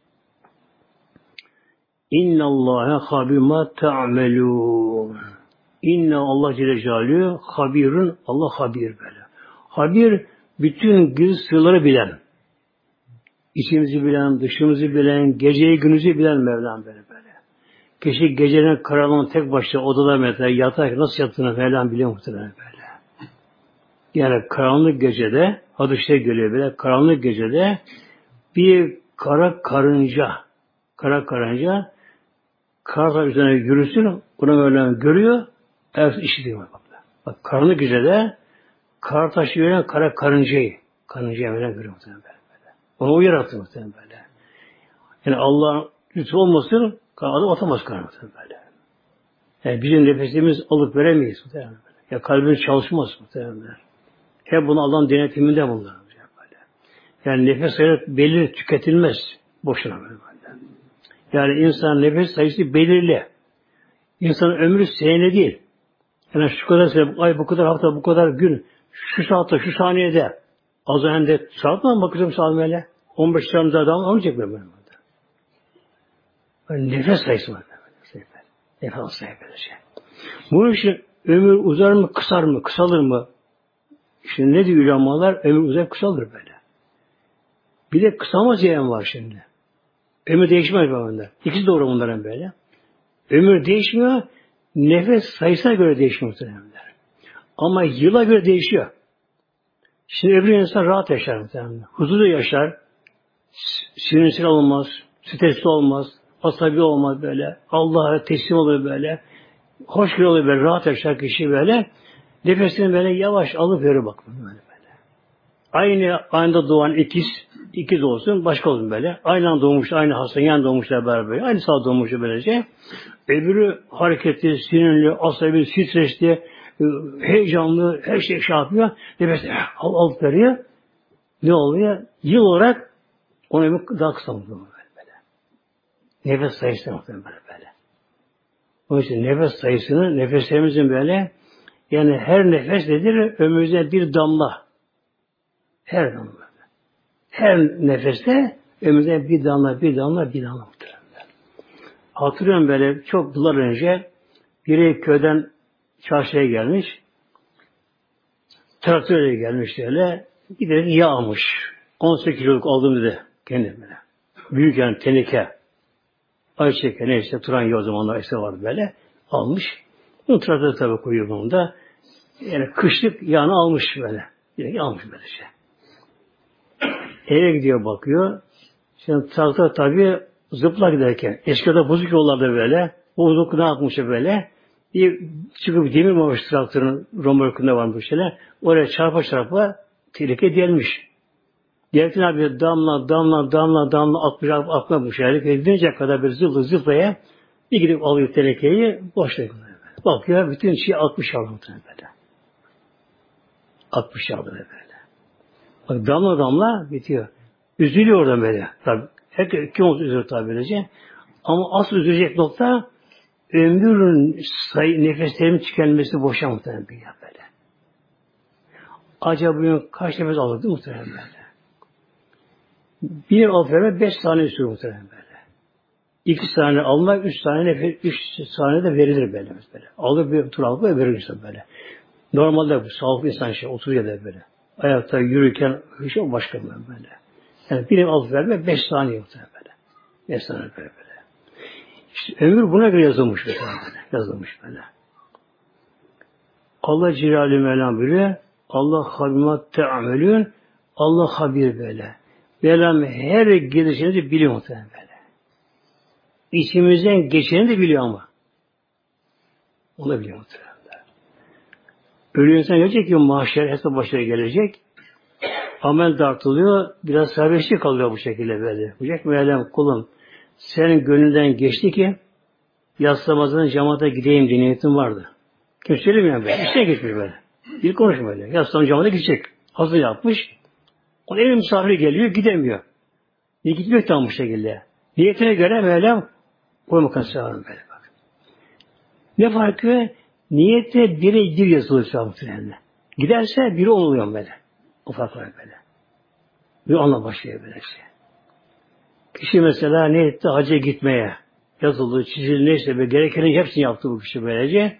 İnna Allaha habima ta'melun. İnna Allah Celle Celaluhu habirun, Allah habir böyle. Habir bütün gizli sırları bilen. İçimizi bilen, dışımızı bilen, geceyi günümüzü bilen Mevlam böyle böyle. Kişi gecenin karanlığında tek başına odada mesela yatar, nasıl yattığını Mevlam biliyor muhtemelen böyle. Yani karanlık gecede, hadiste geliyor böyle, karanlık gecede bir kara karınca, kara karınca kara üzerine yürüsün, bunu Mevlam görüyor, evet işitiyor. Bak, bak karanlık gecede kara taşı yürüyen kara karıncayı, karıncayı Mevlam görüyor muhtemelen böyle. Onu o yarattı muhtemelen böyle. Yani Allah'ın lütfu olmasın, adım atamaz muhtemelen böyle. Yani bizim nefesimiz alıp veremeyiz muhtemelen böyle. Ya kalbimiz çalışmaz muhtemelen böyle. Hep bunu Allah'ın denetiminde bunlar. Böyle. Yani nefes sayısı belirli, tüketilmez. Boşuna böyle. Yani insan nefes sayısı belirli. İnsanın ömrü seneli değil. Yani şu kadar sene, ay bu kadar hafta, bu kadar gün, şu saatte, şu saniyede az önce saat mi bakacağım saat böyle? on beş saniye daha devam olmayacak mı böyle? Yani nefes sayısı var. Nefes sayısı böyle şey. Bunun için ömür uzar mı, kısar mı, kısalır mı? Şimdi ne diyor ulamalar? Ömür uzar, kısalır böyle. Bir de kısalmaz yeğen var şimdi. Ömür değişmez böyle. İkisi doğru bunların böyle. Ömür değişmiyor, nefes sayısına göre değişmiyor muhtemelen. Ama yıla göre değişiyor. Şimdi öbür insan rahat yaşar muhtemelen. Huzurlu yaşar. Sinirsiz olmaz. Stresli olmaz. Asabi olmaz böyle. Allah'a teslim olur böyle. Hoşgörü olur böyle. Rahat yaşar kişi böyle. Nefesini böyle yavaş alıp verir bak. Böyle böyle. Aynı anda doğan ikiz, ikiz olsun, başka olsun böyle. Aynı anda doğmuş, aynı hasta, yan doğmuşlar beraber böyle. Aynı saat doğmuşlar böylece. Öbürü hareketli, sinirli, asabi, stresli, heyecanlı, her şey şey yapıyor. Nefesini al, alıp veriyor. Ne oluyor? Yıl olarak onun ömrü daha kısa oluyor böyle. Nefes sayısı muhtemelen böyle böyle. Onun için nefes sayısını, nefeslerimizin böyle, yani her nefes nedir? Ömrümüzde bir damla. Her damla. Her nefeste ömrümüzde bir damla, bir damla, bir damla muhtemelen. Hatırlıyorum böyle çok yıllar önce biri köyden çarşıya gelmiş. Traktörle gelmiş öyle. Giderek yağmış. on sekiz kiloluk aldım dedi kendime. Büyük yani teneke. Ayçiçeği neyse Turan o zamanlar ise vardı böyle. Almış. Bunu traktörü tabi koyuyor bunu da. Yani kışlık yağını almış böyle. Yani almış böyle şey. Eve gidiyor bakıyor. Şimdi traktör tabii zıpla giderken. Eskiden bozuk yollarda böyle. Bozuk ne yapmış böyle. Bir çıkıp demir olmuş traktörün romörkünde var bu şeyler. Oraya çarpa çarpa tehlike gelmiş. Gelsin abi damla damla damla damla atmış atma bu şeyler. Edilecek kadar bir zıplı zıplaya bir gidip alıyor tehlikeyi boş veriyor. Bakıyor bütün şey atmış aldı böyle. atmış aldı böyle. Bak damla damla bitiyor. Üzülüyor oradan böyle. Tabii herkes kim olsa üzülür tabii böylece. Ama asıl üzülecek nokta ömrün sayı nefeslerimin tükenmesi boşa muhtemelen bir ya böyle. Acaba bugün kaç nefes alırdı muhtemelen böyle. Bir alfabet beş saniye sürüyor muhtemelen böyle. İki saniye almak, üç saniye nefes, üç saniye de verilir böyle böyle. Alır bir tur alıp ve verir işte böyle. Normalde bu sağlıklı insan şey otur ya da böyle. Ayakta yürürken hiç o başka böyle. Yani bir alfabet beş saniye muhtemelen böyle. Beş saniye böyle böyle. İşte ömür buna göre yazılmış böyle. Yazılmış böyle. Allah Cilalü Mevlam buyuruyor. Allah habimat te'amelün. Allah habir böyle. Mevlam her gidişinizi biliyor muhtemelen böyle. İçimizden geçeni de biliyor ama. Onu da biliyor muhtemelen. Ölü insan gelecek ki mahşer hesap başına gelecek. Amel dartılıyor. Biraz serbestlik kalıyor bu şekilde böyle. Diyecek Mevlam kulum senin gönlünden geçti ki yaslamazdan cemaate gideyim diye niyetim vardı. Kim söylemiyor böyle. İşte geçmiş böyle. Bir konuşma böyle. Yaslamazdan cemaate gidecek. Hazır yapmış. Onun evin misafiri geliyor gidemiyor. Niye gitmiyor tam bu şekilde. Niyetine göre Mevlam o makamı çağırın böyle bak. Ne farkı? Niyette bire bir yazılıyor muhtemelen. Giderse biri oluyor böyle. O fark var böyle. Bir anla başlıyor böyle şey. Kişi mesela niyette hacca gitmeye yazıldı, çizildi, neyse ve gerekenin hepsini yaptı bu kişi böylece.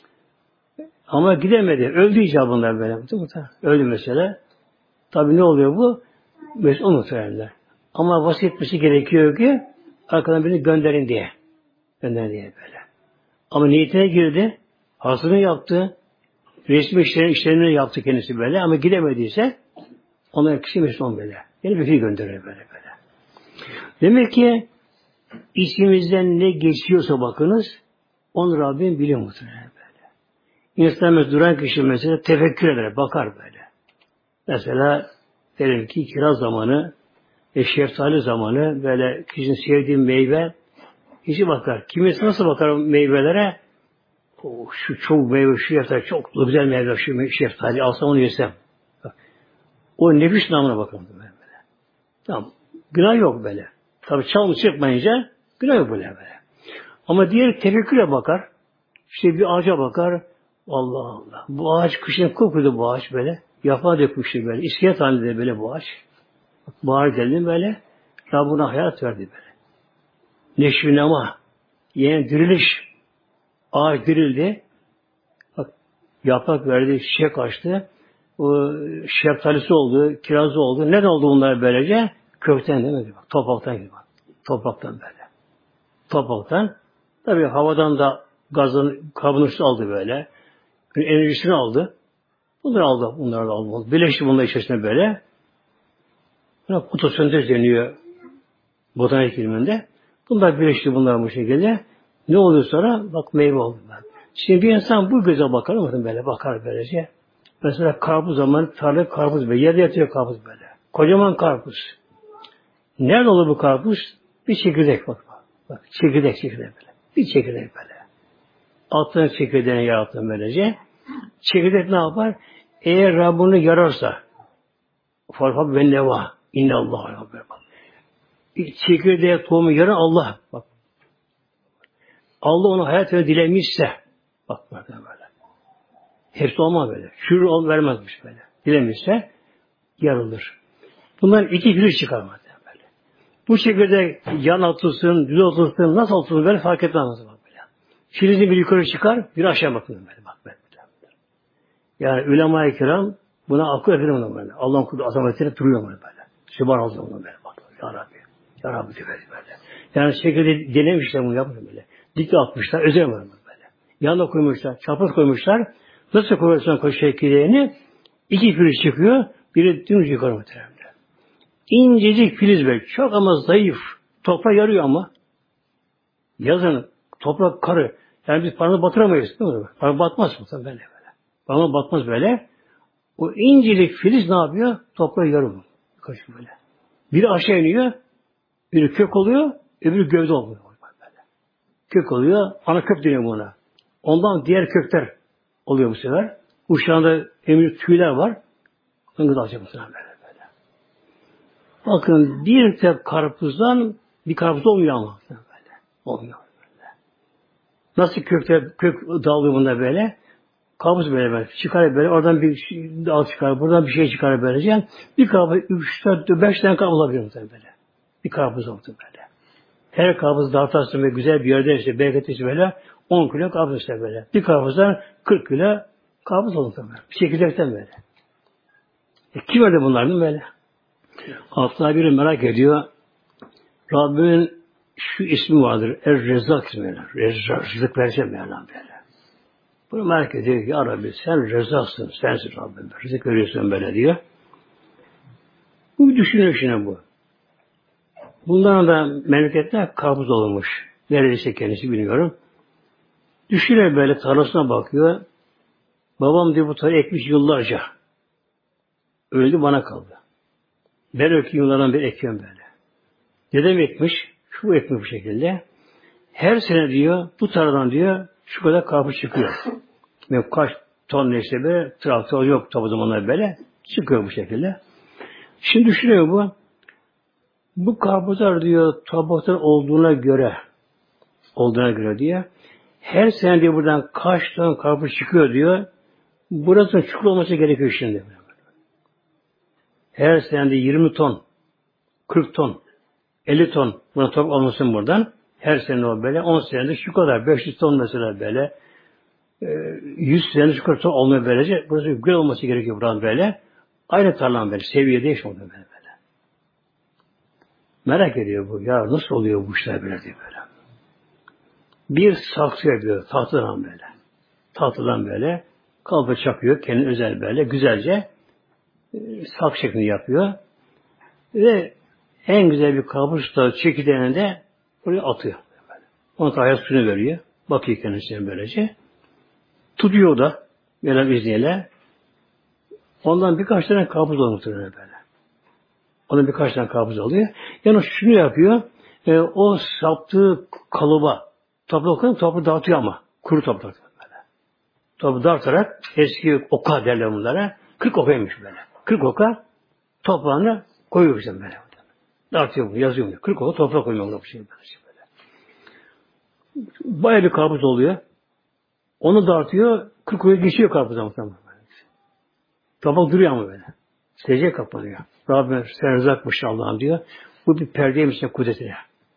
Ama gidemedi. Öldü icabında böyle. Öldü mesela. Tabii ne oluyor bu? Mesela onu muhtemelen. Ama vasiyet etmesi gerekiyor ki arkadan birini gönderin diye. Gönderin diye böyle. Ama niyetine girdi. Hazırını yaptı. Resmi işlerini, işlerini yaptı kendisi böyle. Ama gidemediyse onların kişi Müslüman böyle. Yani bir şey gönderir böyle böyle. Demek ki içimizden ne geçiyorsa bakınız onu Rabbim biliyor muhtemelen böyle. İnsan mesela duran kişi mesela tefekkür eder, bakar böyle. Mesela derim ki kiraz zamanı ve şeftali zamanı böyle kişinin sevdiği meyve kişi bakar. Kimisi nasıl bakar meyvelere? O, şu çok meyve, şu şeftali çok güzel meyve, şu şeftali alsam onu yesem. O nefis namına bakalım böyle. Tamam. Günah yok böyle. Tabii çalmış çıkmayınca günah yok böyle böyle. Ama diğer tefekküre bakar. İşte bir ağaca bakar. Allah Allah. Bu ağaç kışın kokuyordu bu ağaç böyle. Yaprağı dökmüştü böyle. İskelet halinde böyle bu ağaç. Bahar geldi böyle. Rabbuna hayat verdi böyle. Neşvi nema. Yani diriliş. Ağaç dirildi. Bak, yaprak verdi, çiçek açtı. O şeftalisi oldu, kirazı oldu. Ne oldu bunlar böylece? Kökten değil mi? Bak, topraktan gibi. Topraktan böyle. Topraktan. Tabii havadan da gazın karbon ışığı aldı böyle. Enerjisini aldı. Bunları aldı. Bunları da aldı. Birleşti bunlar içerisinde böyle. Buna fotosentez deniyor botanik ilminde. Bunlar birleşti bunlar bu şekilde. Ne oluyor sonra? Bak meyve oldu. Şimdi bir insan bu göze bakar mı? Böyle bakar böylece. Mesela karpuz zamanı tarla karpuz böyle. Yerde yatıyor karpuz böyle. Kocaman karpuz. Nerede olur bu karpuz? Bir çekirdek bak. Bak çekirdek çekirdek böyle. Bir çekirdek böyle. Altına çekirdeğini yarattım böylece. Çekirdek ne yapar? Eğer Rabbini yararsa farfab ve neva innallah bak. Çekirdeğe tohumu yaran Allah. Bak. Allah onu hayat ve dilemişse bak böyle. Hepsi olmaz böyle. Şükür ol vermezmiş böyle. Dilemişse yarılır. Bundan iki gülüş çıkarmaz böyle. Bu şekilde yan atılsın, düz atılsın, nasıl atılsın böyle fark etmez bak böyle. Filizin bir yukarı çıkar, bir aşağı bakın böyle bak böyle. Yani ulema-i kiram buna akıl efendim ona böyle. Allah'ın kulu azametine duruyor böyle böyle. Sübhanallah ona böyle bak. Ya Rabbi. Ya Rabbi diyor böyle. Yani şekilde denemişler bunu yapmış böyle. Dikte atmışlar, özel var böyle. Yanına koymuşlar, çapraz koymuşlar. Nasıl koyarsan koy çekirdeğini, iki filiz çıkıyor, biri dümdüz yukarı muhtemelen. İncecik filiz böyle, çok ama zayıf. Toprak yarıyor ama. Yazın toprak karı. Yani biz parmağı batıramayız değil mi? Parmağı batmaz mı? Böyle böyle. Parmağı batmaz böyle. O incecik filiz ne yapıyor? Toprağı yarıyor. Kaçıyor böyle. Biri aşağı iniyor, biri kök oluyor, öbürü gövde oluyor. Böyle. Kök oluyor, ana kök deniyor buna. Ondan diğer kökler oluyor bu sefer. Uçlarında emir tüyler var. Onu da alacak bu sefer böyle böyle. Bakın bir tek karpuzdan bir karpuz olmuyor ama. Böyle. Olmuyor. Böyle. Nasıl kökler, kök dağılıyor bunda böyle. Karpuz böyle böyle. Çıkar böyle. Oradan bir şey, dal çıkar. Buradan bir şey çıkar böylece. Bir karpuz, üç, dört, beş tane karpuz olabilir böyle. Bir karpuz oldu böyle. Her karpuz dağıtarsın ve güzel bir yerde işte bereketli böyle on kilo karpuz işte böyle. Bir karpuzdan kırk kilo karpuz oldu böyle. Bir çekirdekten böyle. E, kim verdi bunlardan böyle? Hatta biri merak ediyor. Rabbimin şu ismi vardır. Er-Rezzak ismi. Rezzak. Rızık vereceğim Mevlam böyle. Bunu merak ediyor ki ya Rabbi sen Rezzaksın. Sensin Rabbim. Rızık veriyorsun böyle diyor. Bu bir düşünüyor şimdi bu. Bundan da memlekette karpuz olmuş. Neredeyse kendisi bilmiyorum. Düşünüyor böyle tarlasına bakıyor. Babam diyor bu tarlayı ekmiş yıllarca. Öldü bana kaldı. Ben ökü yıllardan beri ekiyorum böyle. Dedem ekmiş. Şu ekmiş bu şekilde. Her sene diyor bu tarladan diyor şu kadar karpuz çıkıyor. Yani kaç ton neyse be traktör yok tabi zamanlar böyle. Çıkıyor bu şekilde. Şimdi düşünüyor bu. Bu karpuzlar diyor tabaklar olduğuna göre olduğuna göre diyor. Her sene diyor buradan kaç ton karpuz çıkıyor diyor. Burasının çukur olması gerekiyor şimdi. Her sene de yirmi ton, kırk ton, elli ton buna toprak olmasın buradan. Her sene o böyle. on senede şu kadar. beş yüz ton mesela böyle. yüz senede şu kadar ton olmuyor böylece. Burası güzel olması gerekiyor buradan böyle. Aynı tarlan böyle. Seviye değişmiyor böyle böyle. Merak ediyor bu. Ya nasıl oluyor bu işler böyle diye böyle. Bir saksı yapıyor. Tahtadan böyle. Tahtadan böyle. Kalpa çakıyor. Kendi özel böyle. Güzelce sak şeklinde yapıyor. Ve en güzel bir karpuz da çekirdeğini de buraya atıyor. Böyle. Onu da ayak suyunu veriyor. Bakıyor kendisine böylece. Tutuyor da böyle izniyle. Ondan birkaç tane karpuz oluyor böyle. Ondan birkaç tane karpuz alıyor. Yani şunu yapıyor. E, o saptığı kalıba toprak toprağı dağıtıyor ama. Kuru toprak böyle. Toprağı dağıtarak eski oka derler bunlara. kırk okaymış böyle. kırk oka toprağını koyuyor işte böyle. Dağıtıyor bunu, yazıyor bunu. kırk oka toprak koyuyor bu şey böyle. Bayağı bir karpuz oluyor. Onu dağıtıyor. kırk oka geçiyor karpuza muhtemelen. Toprak duruyor ama böyle. Secdeye kapanıyor. Rabbim sen rızakmış Allah'ım diyor. Bu bir perdeymiş kudretine.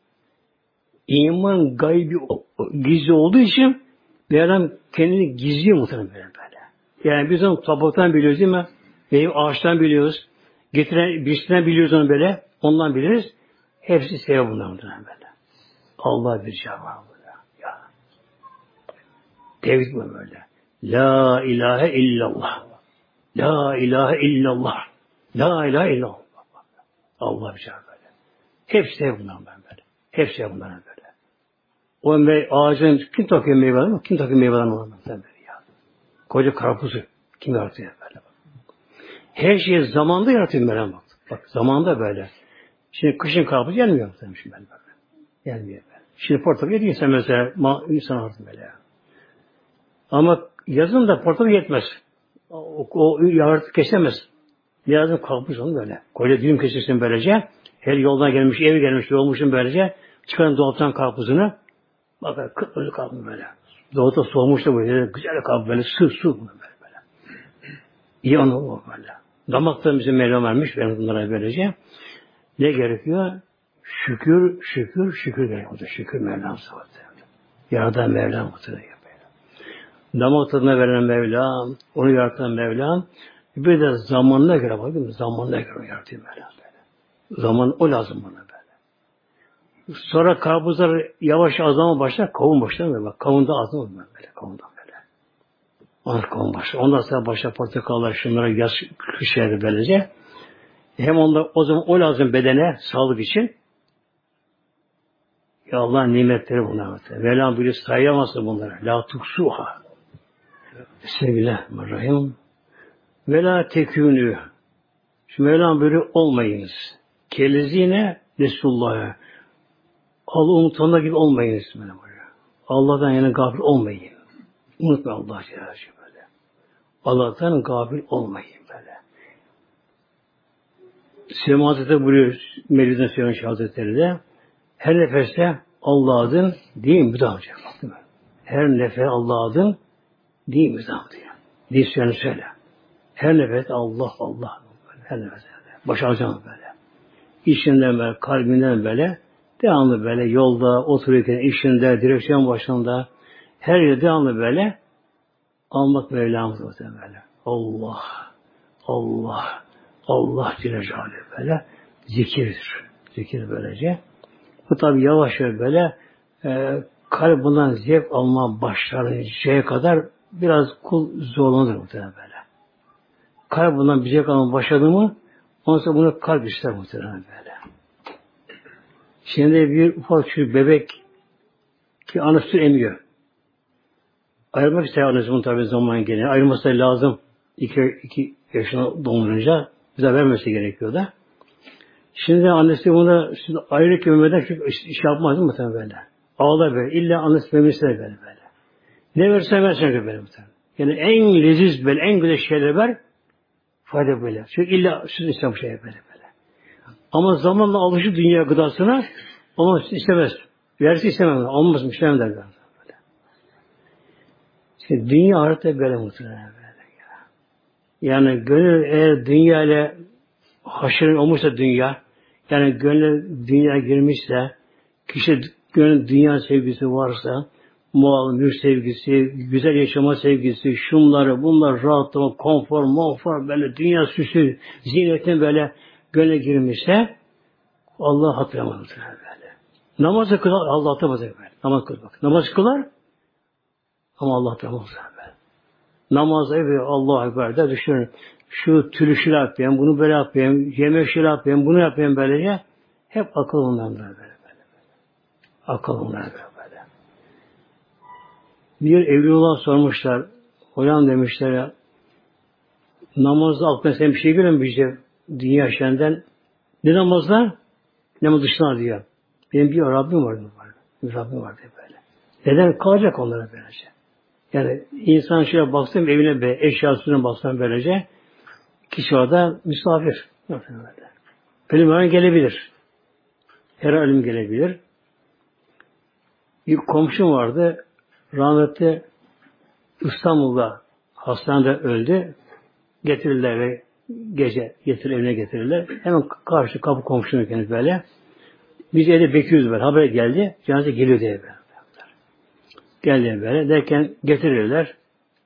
İman gaybi gizli olduğu için bir adam kendini gizliyor muhtemelen böyle böyle. Yani biz onu topraktan biliyoruz değil mi? Meyve ağaçtan biliyoruz. Getiren birisinden biliyoruz onu böyle. Ondan biliriz. Hepsi sevap bundan muhtemelen böyle. Allah bir cevap var burada. Ya. Tevhid bu böyle. La ilahe illallah. La ilahe illallah. La ilahe illallah. Allah bir cevap böyle. Hepsi de bundan böyle. Hepsi de bundan böyle. O mey ağacın kim takıyor meyveler mi? Kim takıyor meyveler mi? Böyle ya. Koca karpuzu kim yaratıyor böyle? Her şeyi zamanda yaratıyor böyle bak. Bak zamanda böyle. Şimdi kışın karpuz gelmiyor tabii şimdi böyle. Gelmiyor böyle. Şimdi portakal yediyor insan mesela insan artık böyle. Ama yazın da portakal yetmez. O, o yaratı kesemez. Yazın karpuz onu böyle. Koca dilim kesilsin böylece. Her yoldan gelmiş, ev gelmiş, olmuşsun böylece. Çıkarın dolaptan karpuzunu. Bakın kıpkırmızı karpuz böyle. Dolapta soğumuş da böyle. Güzel karpuz böyle. Su, su böyle böyle. İyi onu o böyle. Damakta bizim Mevlam vermiş. Ben bunlara böylece. Ne gerekiyor? Şükür, şükür, şükür gerekiyor. Şükür Mevlam sıfatı. Yaradan Mevlam hatırlıyor. Damak tadına veren Mevlam, onu yaratan Mevlam, bir de zamanına göre bak değil mi? Zamanına göre yaratıyor Mevlam böyle. Zaman o lazım bana böyle. Sonra karpuzlar yavaş azalma başlar, kavun başlar mı? Bak kavunda azalma böyle, kavundan böyle. Ankara'nın başı. Ondan sonra başta portakallar, şunlara yaz kış yeri böylece. Hem onda o zaman o lazım bedene, sağlık için. Ya Allah'ın nimetleri bunlar. Mevlam bile sayamazsın bunları. La tuksuha. Bismillahirrahmanirrahim. Ve la tekûnü. Şu Mevlam böyle olmayınız. Kelezine Resulullah'a. Allah unutanlar gibi olmayınız. Allah'tan yani gafil olmayın. Unutma Allah böyle. Allah'tan gafil olmayın böyle. Süleyman Hazretleri buyuruyor Mevlid'in Süleyman Hazretleri de her nefeste Allah adın değil mi? Müdahale edecek. Her nefes Allah adın değil mi? Müdahale diyor. Diye söyle. Her nefes Allah Allah. Her nefes öyle. Baş alacağım böyle. İşinden böyle, kalbinden böyle, devamlı böyle yolda, otururken, işinde, direksiyon başında, her yerde devamlı böyle almak Mevlamız böyle. Allah, Allah, Allah Celle Celaluhu böyle zikirdir. Zikir böylece. Bu tabi yavaş yavaş böyle e, kalp bundan zevk alma başlayıncaya kadar biraz kul zorlanır muhtemelen böyle. Kalp bundan bir zevk alma başladı mı ondan sonra bunu kalp ister muhtemelen böyle. Şimdi bir ufak çocuk bebek ki anası emiyor. Ayırmak ister annesi bunu tabi zaman geliyor. Ayırması lazım. İki, iki yaşına doldurunca bize vermesi gerekiyor da. Şimdi annesi bunu ayrı gömmeden çünkü iş yapmaz mı muhtemelen böyle. Ağlar böyle. İlla annesi memnunse böyle böyle. Ne versen versen böyle muhtemelen. Yani en leziz böyle, en güzel şeyler ver. Fayda böyle. Çünkü illa süt istem şey böyle böyle. Ama zamanla alışır dünya gıdasına ama istemez. Versi istemem. Olmaz mı? İstemem der böyle. Şimdi dünya harita böyle muhtemelen böyle. Yani gönül eğer dünya ile haşır olmuşsa dünya, yani gönül dünya girmişse, kişi gönül dünya sevgisi varsa, mal, mülk sevgisi, güzel yaşama sevgisi, şunları, bunlar, rahatlama, konfor, monfor, böyle dünya süsü, ziynetin böyle gönle girmişse, Allah hatırlamaz böyle. Namazı kılar, Allah hatırlamaz böyle. Namaz kılar bak. Namaz kılar, ama Allah hatırlamaz böyle. Namazda evet Allahu Ekber de düşünün. Şu tülü şöyle yapayım, bunu böyle yapayım, yemek şöyle yapayım, bunu yapayım böylece. Hep akıl ondan böyle böyle. böyle. Akıl ondan böyle böyle. Bir evliyaullah sormuşlar. Hocam demişler ya, namazda aklına sen bir şey görüyor musun işte dünya yaşayandan? Ne namazlar? Namaz dışına diyor. Benim bir Rabbim vardı. Bir Rabbim vardı böyle. Neden kalacak onlara böylece? Yani insan şöyle baksın evine be, eşyasına baksın böylece. Kişi orada misafir. Ölüm her gelebilir. Her ölüm gelebilir. Bir komşum vardı. Rahmetli İstanbul'da hastanede öldü. Getirirler ve gece getir evine getirirler. Hemen karşı kapı komşum kendisi böyle. Biz evde bekliyoruz böyle. Haber geldi. Cenaze geliyor diye böyle. Geldi böyle. Derken getirirler.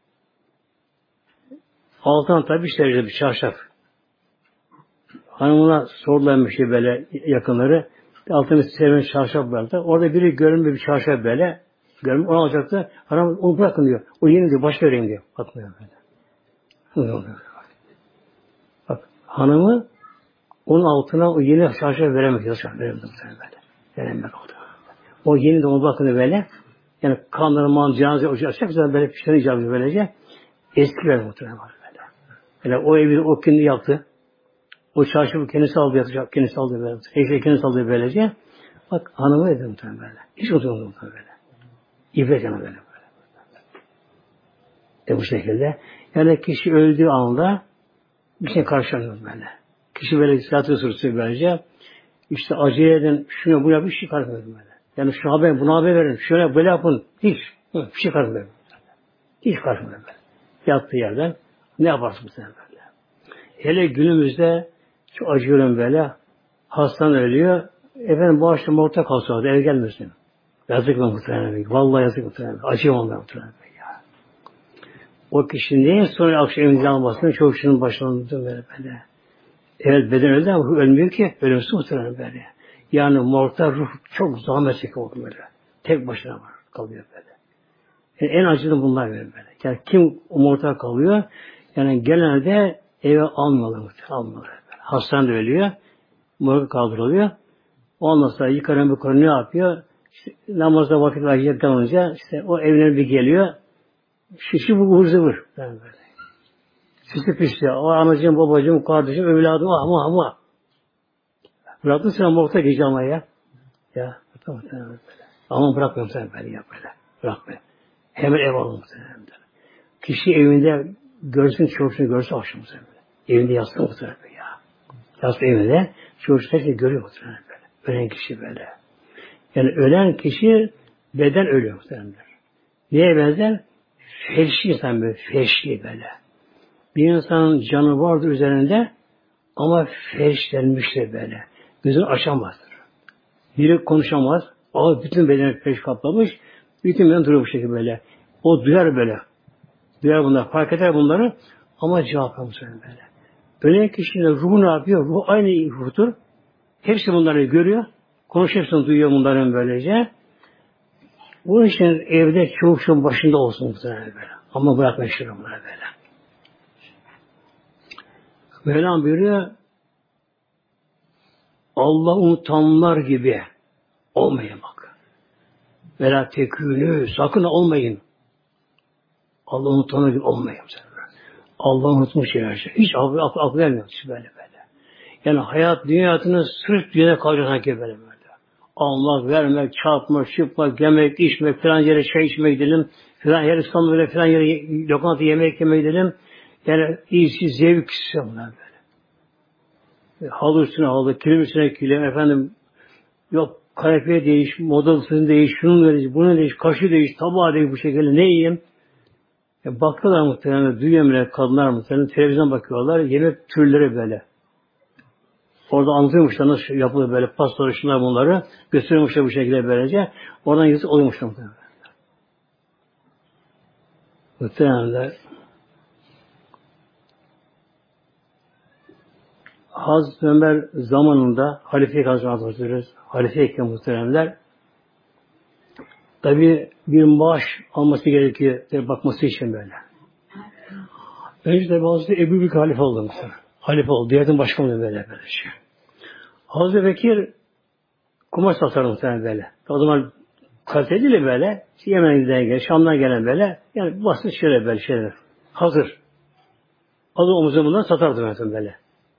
Altından tabi işte bir çarşaf. Hanımına sordular bir şey böyle yakınları. Altına seven çarşaf vardı. Orada biri görünmüyor bir çarşaf böyle. Görünmüyor. Onu alacaktı. Hanım onu bırakın diyor. O yeni diyor. Başka vereyim diyor. Bakmıyor böyle. Bak hanımı onun altına o yeni çarşaf veremez. Çarşaf veremez. Veremez oldu. O yeni de onu bakın böyle. Yani kandırman, cenaze ocakacak. Böyle pişleri icabı böylece. Eski verdi muhtemelen var böyle. Yani o evi o kendi yaptı. O çarşafı kendisi aldı yatacak. Kendisi aldı böyle. Eşeği kendisi aldı böylece. Bak hanımı dedi muhtemelen böyle. Hiç oturmadı muhtemelen böyle. İbret yana böyle. böyle. E bu şekilde. Yani kişi öldüğü anda bir şey karşılanıyor böyle. Kişi böyle silah-ı sırtı böylece. İşte acele edin. Şunu bu yapın. Bir şey karşılanıyor böyle. Yani şu haber, buna haber verin. Şöyle böyle yapın. Hiç. Bir şey karşılanıyor. Hiç karşılanıyor böyle. Yattığı yerden ne yaparsın bu sene böyle. Hele günümüzde çok acıyorum böyle. Hastan ölüyor. Efendim bu akşam orta kalsa ev gelmesin. Yazık mı muhtemelen? Vallahi yazık muhtemelen. Acıyorum ondan muhtemelen. Ya. O kişinin sonra akşam evinize almasını çok kişinin başlandı böyle böyle. Evet beden öldü ama ölmüyor ki. Ölümsüz muhtemelen böyle. Yani morgda ruh çok zahmet çekiyor böyle. Tek başına var. Kalıyor böyle. Yani en acılı bunlar böyle. Yani kim umurta kalıyor? Yani genelde eve almıyorlar. Almıyorlar. Böyle. Hastanede ölüyor. Morga kaldırılıyor. Ondan sonra yıkarın bu konu ne yapıyor? İşte, namazda vakit ayıracaktan önce işte o evine bir geliyor. Şişi bu ıvır zıvır. Yani böyle. Şişi pişti. O anacığım, babacığım, kardeşim, evladım ama ama. Bıraktın sen morgda gece ama ya. Ya. Tamam, tamam, böyle. Ama bırakmıyorum sen böyle ya böyle. Bırakma. Hemen ev alalım sen. Kişi evinde görsün, çocuğunu görse akşam sen böyle. Evinde yatsın o tarafa ya. Yatsın evinde. Çocuk herkes görüyor o tarafa böyle. Ölen kişi böyle. Yani ölen kişi beden ölüyor muhtemelenler. Neye benzer? Feşli insan böyle. Feşli böyle. Bir insanın canı vardır üzerinde ama feşlenmiştir böyle. Gözünü açamazdır. Biri konuşamaz. O bütün bedeni feş kaplamış. Bütün beden duruyor bu şekilde böyle. O duyar böyle. Duyar bunlar. Fark eder bunları. Ama cevap yapmış böyle. Ölen kişinin ruhu ne yapıyor? Ruh aynı ruhtur. Hepsi bunları görüyor. Konuş hepsini duyuyor bunların böylece. Bu için evde çocuksun başında olsun böyle. Ama bırakma şunu bunları böyle. Mevlam buyuruyor, Allah unutanlar gibi olmayın bak. Vela tekünü, sakın olmayın. Allah unutanlar gibi olmayın. Allah unutmuş her şey. Hiç akıl, akıl, akıl vermiyor böyle böyle. Yani hayat, dünyasını sırf dünyada kalacak sanki böyle böyle. Almak, vermek, çarpmak, çıkmak, yemek, içmek, filan yere çay içmek gidelim, filan yere İstanbul'da filan yere lokanta yemek yemek gidelim. Yani iyisi zevk bunlar böyle. Halı üstüne halı, kilim üstüne kilim, efendim yok kanepeye değiş, modasını değiş, şunun değiş, bunun değiş, kaşı değiş, tabağı değiş bu şekilde ne yiyeyim? E, bakıyorlar muhtemelen, duyuyor kadınlar muhtemelen, televizyon bakıyorlar, yemek türleri böyle. Orada anlatıyormuşlar nasıl yapılıyor böyle, pastaları, şunlar bunları, gösteriyormuşlar bu şekilde böylece, oradan yazık oluyormuşlar muhtemelen. Muhtemelen Hazreti Ömer zamanında Halife-i Hazretleri, Halife-i muhteremler tabi bir maaş alması gerekiyor bakması için böyle. Önce de Hazreti Ebu Bekir halife oldu mesela. Halife oldu. Diyanetin başkanı böyle böyle şey. Hazreti Bekir kumaş satar muhtemelen böyle. O zaman kaliteli böyle. Yemen'e giden gelen, Şam'dan gelen böyle. Yani basit şöyle böyle şeyler. Hazır. Adı omuzumdan satardı mesela böyle.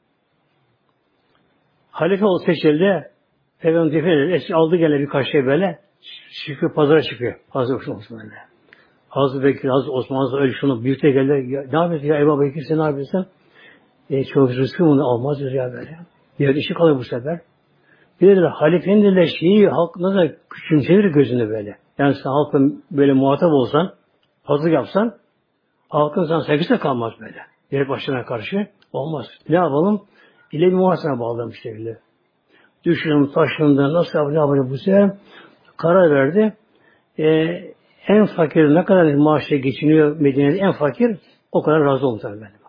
Halife ol seçildi. Peygamber Efendimiz eski aldı gene birkaç şey böyle. Çıkıyor pazara çıkıyor. Hazreti Osman böyle. Hazreti Bekir, Hazreti Osman, Hazreti öyle şunu büyükte geldi. Ya, ne yapıyorsun ya Ebu Bekir sen ne yapıyorsun? E, çok rızkı bunu almaz ya böyle. Bir işi kalır bu sefer. Bir de halifenin de şeyi halk nasıl küçümsenir gözünde böyle. Yani sen halkın böyle muhatap olsan, hazır yapsan halkın sana sevgisi de kalmaz böyle. Diğer başına karşı olmaz. Ne yapalım? İle bir muhasene bağlamış şekilde. Düşünün, taşındı, nasıl yapacak, ne yapacak bu sefer? Karar verdi. Ee, en fakir ne kadar maaşla geçiniyor Medine'de en fakir o kadar razı oldu tabii benim.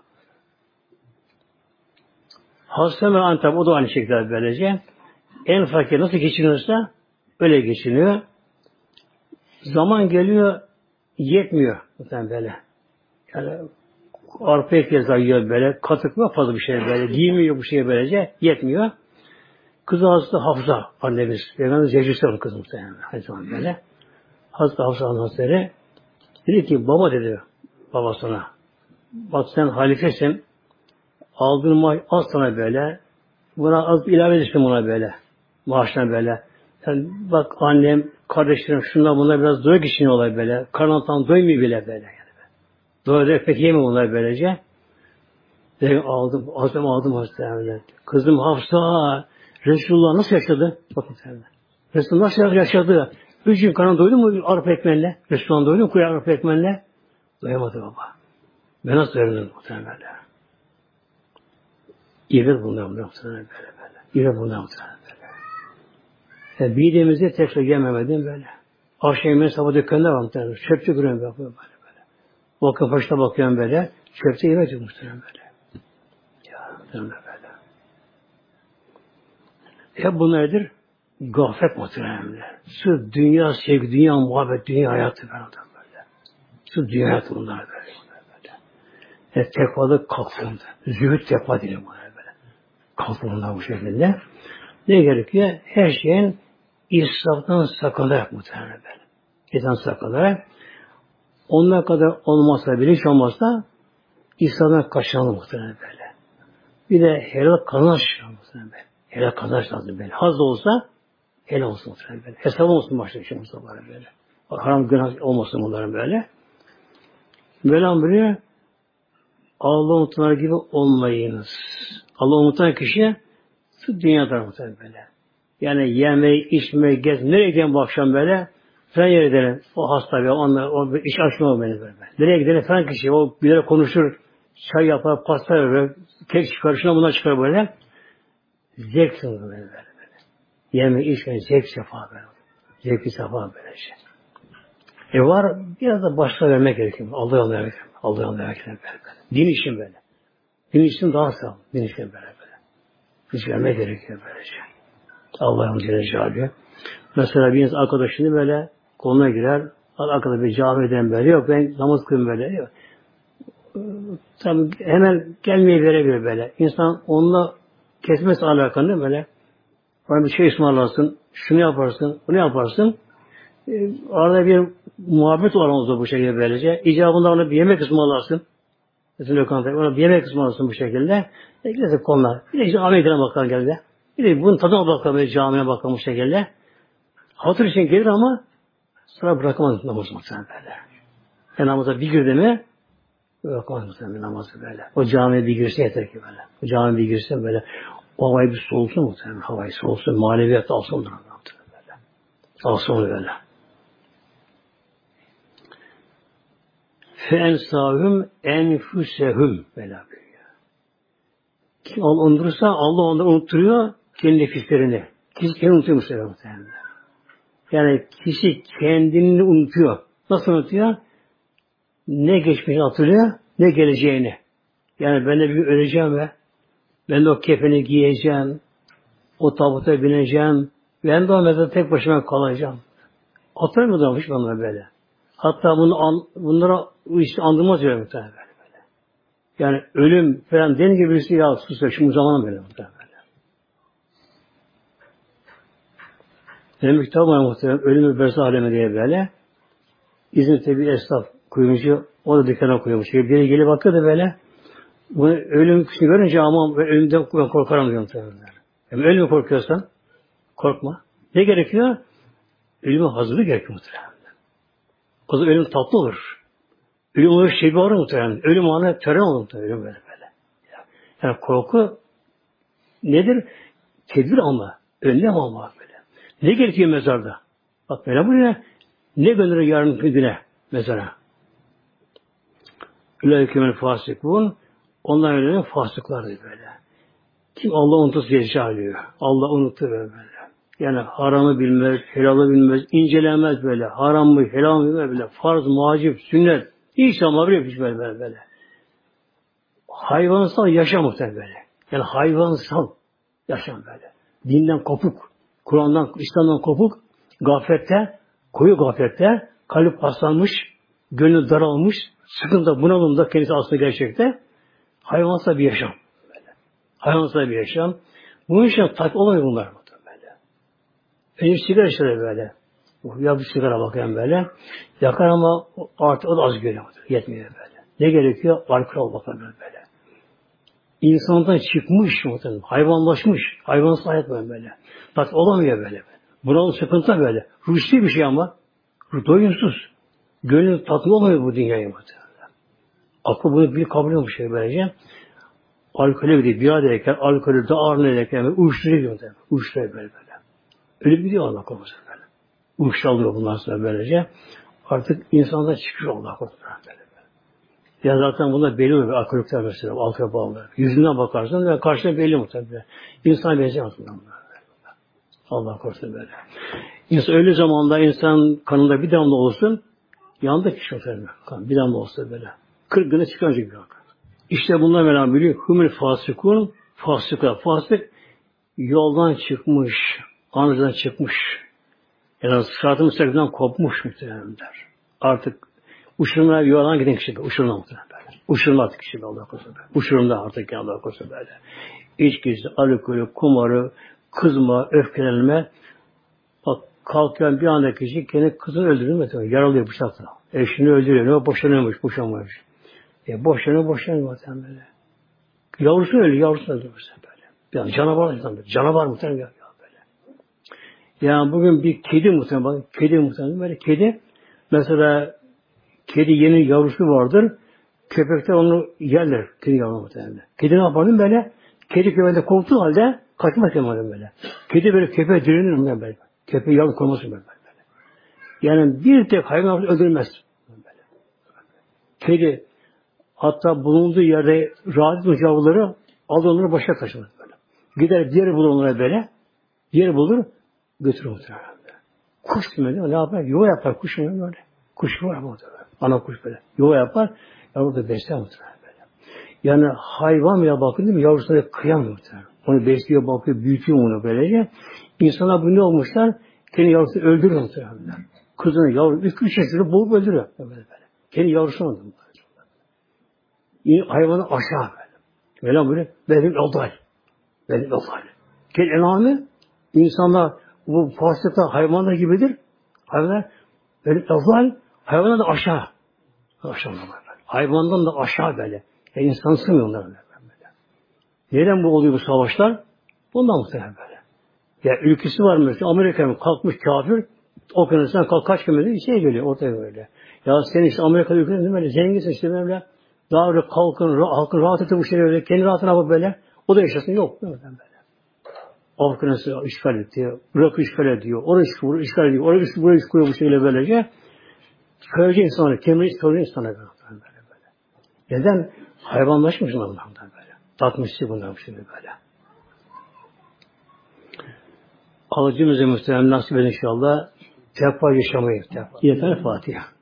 Hazreti Ömer Antep o da aynı şekilde böylece. En fakir nasıl geçiniyorsa öyle geçiniyor. Zaman geliyor yetmiyor zaten böyle. Yani arpa ekmeği yiyor böyle, katık mı fazla bir şey böyle, giymiyor bu şeye böylece, yetmiyor. Kızı Hazreti Hafsa annemiz, Peygamberimiz Zevcisi onun kızı muhtemelen. Her zaman böyle. Hazreti Hafsa Hazretleri dedi ki, baba dedi babasına, bak sen halifesin, aldığın maaş az sana böyle, buna az ilave edilsin buna böyle, maaşına böyle. Sen bak annem, kardeşlerim, şunlar bunlar biraz doyuk geçiniyorlar böyle, karnından tam doymuyor bile böyle. Doyuyor pek yemiyor bunlar böylece. Dedim aldım, aldım, aldım Hazretleri. Kızım Hafsa, Resulullah nasıl yaşadı? Bakın sen. Resulullah nasıl yaşadı? Üç gün karnı doydu mu arpa ekmeğiyle? Resulullah doydu mu kuyu arpa ekmeğiyle? Doyamadı baba. Ben nasıl doyamadım muhtemelen böyle? İbret bunlar muhtemelen böyle böyle. İbret bunlar muhtemelen böyle. Yani midemizi tekrar yememedim böyle. Akşam yemeğin sabah dükkanında var muhtemelen. Çöpçü görüyorum böyle böyle. Bakın başına bakıyorum böyle. Çöpçü yemedim muhtemelen böyle. Ya muhtemelen böyle. Hep bu nedir? Gaflet muhtemelen. Sırf dünya sevgi, dünya muhabbet, dünya hayatı falan böyle. Şu dünya bunlar böyle. böyle. Yani tekvalık kalktığında. Zühd tekva diyelim bunlar böyle. Kalktığında bu şekilde. Ne gerekiyor? Her şeyin israftan sakınarak muhtemelen böyle. İnsan sakınarak. Onlar kadar olmazsa, bilinç olmazsa İslam'dan kaçınalım muhtemelen böyle. Bir de helal kazanç muhtemelen böyle. Helal kazanç lazım böyle. Haz olsa helal olsun muhtemelen böyle. Hesabı olsun başta bir şey muhtemelen böyle. Haram günah olmasın bunların böyle. Mevlam buyuruyor, Allah'ı unutanlar gibi olmayınız. Allah'ı unutan kişi şu dünyada muhtemelen böyle. Yani yemeği, içmeyi, gez, nereye gidelim bu akşam böyle? Falan yere gidelim. O hasta bir, onlar, o iş açmıyor beni böyle. Nereye gidelim falan kişi, o bir yere konuşur, çay yapar, pasta yapar, kek çıkar, şuna bunlar çıkar böyle. Zevk sınırı böyle böyle. Yemeği, içmeyi, zevk sefa böyle. Zevk sefa böyle şey. E var, biraz da başka vermek gerekiyor. Allah'a yolunu vermek gerekiyor. Allah'a yolunu vermek gerekiyor. Din için böyle. Din için daha sağ. Din için böyle böyle. Hiç vermek gerekiyor böylece. Allah'a yolunu vermek. Mesela bir insan arkadaşını böyle koluna girer. Arkada bir camiden böyle. Yok ben namaz kılayım böyle. Yok. Tabii hemen gelmeyi verebilir böyle. İnsan onunla kesmesi alakalı böyle. Bana bir şey ısmarlarsın. Şunu yaparsın. Bunu yaparsın. Ee, arada bir muhabbet aramızda bu şekilde böylece. İcabında ona bir yemek ısmarlarsın. Mesela lokantaya ona bir yemek ısmarlarsın bu şekilde. E, gidersin konular. Bir de işte Amerika'na bakalım geldi. Bir de bunun tadına bakalım. Böyle, camiye bakalım bu şekilde. Hatır için gelir ama sonra bırakamaz namazı muhtemelen böyle. Yani namaza bir girdi mi bırakamaz muhtemelen namazı böyle. O camiye bir girse yeter ki böyle. O camiye bir girse böyle o havayı bir soğusun muhtemelen. Havayı soğusun. Maneviyat alsın ondan böyle. Alsın onu böyle. فَاَنْسَاهُمْ اَنْفُسَهُمْ böyle. Kim Allah unutursa Allah onları unutturuyor kendi nefislerini. Kişi kendini unutuyormuş muhtemelen. Yani kişi kendini unutuyor. Nasıl unutuyor? Ne geçmişini hatırlıyor, ne geleceğini. Yani ben de bir öleceğim ve ben de o kefeni giyeceğim, o tabuta bineceğim, ben de o mezarda tek başıma kalacağım. Hatırlamıyor hiç bana böyle. Hatta bunu an, bunlara işte andırmaz diyor muhtemelen böyle, böyle. Yani ölüm falan deniz gibi birisi ya sus şimdi zaman böyle muhtemelen böyle. Benim bir kitabım var muhtemelen ölüm ve berzah alemi diye böyle. İzmir'de bir esnaf kuyumcu, o da dükkana koymuş. Biri gelip bakıyor da böyle, bunu ölüm kısmını görünce ama ölümden korkarım diyor muhtemelen. Yani ölümü korkuyorsan korkma. Ne gerekiyor? Ölüme hazırlık gerekiyor muhtemelen. O zaman ölüm tatlı olur. Ölüm olur şey bir olur muhtemelen. Ölüm anı tören olur muhtemelen. Ölüm böyle böyle. Yani korku nedir? Tedbir alma. Önlem alma böyle. Ne gerekiyor mezarda? Bak böyle buraya ne gönderir yarın güne mezara? Ülâikümel fâsikûn. Onlar öyle fasıklardır böyle. Kim Allah unutursa yaşalıyor. Allah unutur böyle. Yani haramı bilmez, helalı bilmez, incelemez böyle. Haram mı, helal mı bilmez böyle. Farz, vacip, sünnet. Hiç ama böyle böyle böyle. böyle. Hayvansal yaşam muhtemelen böyle. Yani hayvansal yaşam böyle. Dinden kopuk, Kur'an'dan, İslam'dan kopuk, gaflette, koyu gaflette, kalp paslanmış, gönlü daralmış, sıkıntı, bunalımda kendisi aslında gerçekte hayvansal bir yaşam. Böyle. Hayvansal bir yaşam. Bunun için tatlı olamıyor bunlar. Böyle. Önce sigara içer böyle. Ya bir sigara bakayım böyle. Yakar ama artık o da az görüyor. Yetmiyor böyle. Ne gerekiyor? Alkol bakalım böyle. İnsandan çıkmış muhtemelen. Hayvanlaşmış. Hayvansal hayat böyle. Tatlı olamıyor böyle. Bunalım sıkıntı böyle. Ruhsuz bir şey ama. Doyumsuz. Gönlü tatlı olamıyor bu dünyaya muhtemelen. Aklı bunu bir kabul etmiş şey böylece. Alkole gidiyor. Bir adayken alkolü de ağırına ederken uyuşturuyor muhtemelen. Uyuşturuyor böyle böyle. Öyle gidiyor Allah korusun böyle. Uyuşturuyor alıyor bundan sonra böylece. Artık insandan çıkıyor Allah korusun böyle. Ya zaten bunda belli oluyor. Alkolikler mesela. Alkol bağımlı. Yüzünden bakarsın ve karşına belli muhtemelen. İnsan benzemez bundan. Allah korusun böyle. İnsan öyle zamanda insan kanında bir damla olsun yandı kişi muhtemelen. Bir damla olsa böyle. kırk güne çıkaracak bir vakit. İşte bunlar Mevlam biliyor. Humul fasikun, fasıka, fasık yoldan çıkmış, anıdan çıkmış. Yani sıratı müstakimden kopmuş muhtemelen der. Artık Uçurumlara yuvarlanan giden kişi böyle. Uçurumda muhtemelen böyle. Uçurumda artık kişi böyle Allah korusun böyle. Uçurumda artık ya Allah korusun böyle. İçkisi, alkolü, kumarı, kızma, öfkelenme. Bak kalkayan bir anda kişi kendi kızını öldürür mesela. Yaralıyor bıçakla. Eşini öldürüyor. Ne boşanıyormuş, boşanmıyormuş. E boşanıyor, boşanıyor muhtemelen böyle. Yavrusu öldü, yavrusu öldü mesela böyle. Yani canavar insan böyle. Canavar muhtemelen ya böyle. Yani bugün bir kedi muhtemelen, bak, kedi muhtemelen böyle. Kedi, mesela kedi yeni yavrusu vardır. Köpekler onu yerler. Kedi yavru muhtemelen. Kedi ne yapardım böyle? Kedi köpeğinde korktuğu halde kaçmaz hemen böyle. Kedi böyle köpeğe direnir mi böyle? Köpeği yavru koymasın böyle. Yani bir tek hayvan öldürmez. Böyle. Kedi hatta bulunduğu yerde rahat etmiş yavruları alır onları başa taşımaz böyle. Gider diğeri bulur onlara böyle. Diğeri bulur götürür muhtemelen. Kuş demedi ne yapar? Yuva yapar kuşun böyle. Kuş var mı? Ana kuş böyle. Yuva yapar. Yavru da besler muhtemelen böyle. Yani hayvan bile bakın değil mi? Yavrusuna kıyamıyor muhtemelen. Onu besliyor, bakıyor, büyütüyor onu böylece. İnsanlar bu ne olmuşlar? Kendi yavrusunu öldürüyor muhtemelen. Kızını, yavru, üç üç yaşında boğup öldürüyor. Böyle böyle. Kendi yavrusunu öldürüyor. Hayvanı aşağı böyle. Böyle böyle. Benim yolday. Benim yolday. Kendi enamı insanlar bu fasıkta hayvanlar gibidir. Hayvanlar benim yolday. Hayvanlar da aşağı. Aşağı böyle. Hayvandan da aşağı böyle. Yani insan sığmıyor onlara böyle. Neden bu oluyor bu savaşlar? Bundan muhtemelen böyle. Ya ülkesi var mesela Amerika'nın kalkmış kafir okyanustan kalk kaç kilometre şey geliyor ortaya böyle. Ya sen işte Amerika ülkesinde böyle zenginsin işte böyle daha böyle kalkın, halkın rahat edip bu şeyleri böyle kendi rahatına bak böyle. O da yaşasın yok. Böyle. Afganistan'ı işgal ediyor. Irak'ı işgal ediyor. Orayı işgal ediyor. Orayı buraya işgal ediyor bu şekilde böylece. Köyce insanlar, kemirici köyce insanlar böyle böyle. Neden? Hayvanlaşmış bunlar böyle. Tatmışsı bunlar bu şekilde böyle. Alıcımıza muhtemelen nasip edin inşallah. Tekva yaşamayı. Yeter Fatiha.